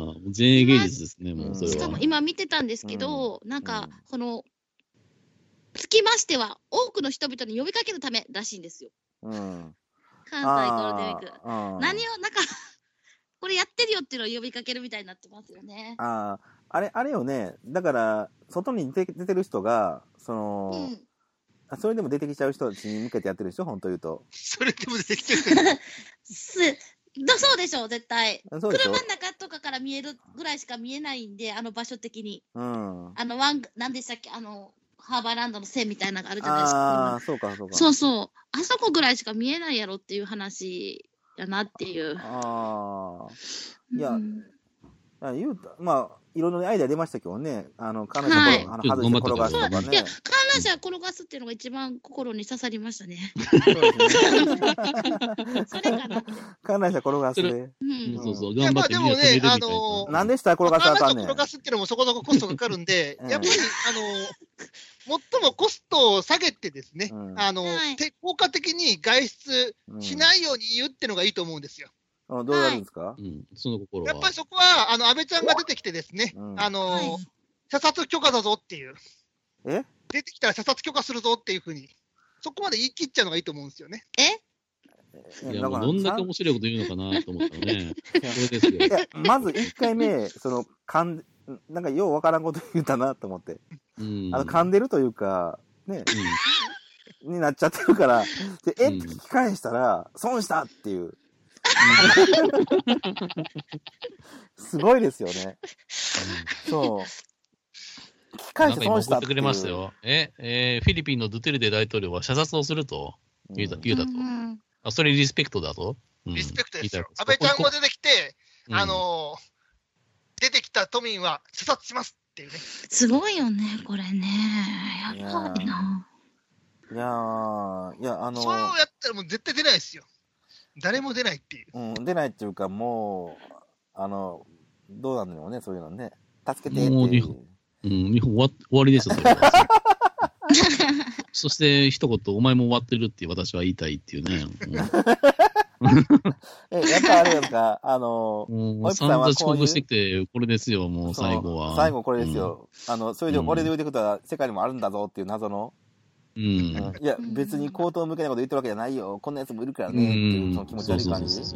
前衛芸術ですね、もうそれは。 しかも今見てたんですけど、うん、なんか、この、つきましては、多くの人々に呼びかけるためらしいんですよ。 うん。 関西ゴールデンウィーク。何を、なんか、これやってるよっていうのを呼びかけるみたいになってますよね。 ああ、あれ、あれよね。だから、外に出て、出てる人が、その、うんそれでも出てきちゃう人たちに向けてやってるでしょ本当言うと。 それでも出てきちゃうすだそうでしょう、絶対。車の中とかから見えるぐらいしか見えないんで、あの場所的に。うん。あの、ワン、なんでしたっけ、あの、ハーバーランドの線みたいなのがあるじゃないですか。 ああ、そうか、そうか。 そうそう。あそこぐらいしか見えないやろっていう話やなっていう。ああ。 いや、うん、言うた、まあ、いろいろアイデア出ましたけどね。あの、観覧車、はい、あの外して転がすとかね。いや、 観覧車転がすっていうのが一番心に刺さりましたね。それかなって。 観覧車転がすで。 うん。そうそう。 いや、まあでもね、あのー、なんでしたら転がさあかんねん。 転がすっていうのもそこそこコストかかるんで、やっぱり、あのー、最もコストを下げてですね、うん、あの、はい、効果的に外出しないように言うっていうのがいいと思うんですよ。 あどうやるんですか、はい、 うん、その心は。 やっぱりそこは、あの、安倍ちゃんが出てきてですね、うん、あのーはい、射殺許可だぞっていう。 え出てきたら射殺許可するぞっていうふうに、そこまで言い切っちゃうのがいいと思うんですよね。 えいや、もうどんだけ面白いこと言うのかなと思ったらね。それですよ。 いや、まず一回目、その、かん、なんかようわからんこと言うたなと思って。うん、あの、噛んでるというか、ね、うん、になっちゃってるから、で、えって聞き返したら、損したっていう。すごいですよね。そう。聞き返して損したっていう。 なんか今送ってくれましたよ。え、えー、フィリピンのドゥテルテ大統領は射殺をすると言うた、言うたと。あ、それリスペクトだと、 うん、リスペクトですよ。安倍ちゃんが出てきて、あのー、出てきた都民は射殺しますっていうね。 すごいよね、これね。やばいな。 いやー、いや、あのー、 そうやったらもう絶対出ないですよ。誰も出ないっていう。 うん、出ないっていうか、もう、あの、どうなんだろうね、そういうのね。助けてっていう。 日本、うん、日本終わ、終わりですよ、それは。そして、一言、お前も終わってるって私は言いたいっていうね。 うん、え、やっぱあれですか、あの、 もう散々遅刻してきて、これですよ、もう最後は。 最後これですよ。うん、あの、それで俺で言うてくことは世界にもあるんだぞっていう謎の。うん、いや、別に口頭向けなこと言ってるわけじゃないよ。こんなやつもいるからね、っていう、その気持ち悪い感じ。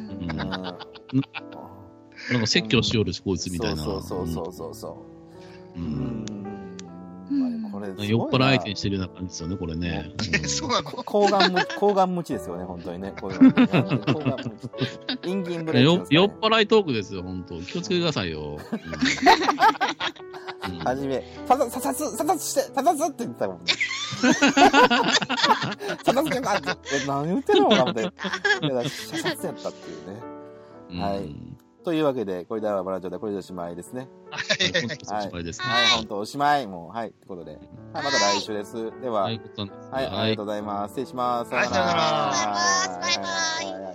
なんか説教しよるし、こいつみたいな。 そうそうそうそうそう。うん。 これ酔っ払い相手にしてるような感じですよね、これね。 そうなの？ 抗がん無、抗がん無知ですよね、本当にね。こういうの。抗がん無知。インギンブレー。酔っ払いトークですよ、本当。気をつけてくださいよ。 はじめ、ささ、ささつ、ささつして、ささつって言ったもんね。ささつけかって。え、何言ってんのかなって。ささつやったっていうね。はい。というわけで、これではバラジオでこれでおしまいですね。 はい。おしまいですね。 はい、本当おしまい。もう、はい。ということで。はい、また来週です。では、はい、ありがとうございます。失礼します。 さよなら。 バイバイ。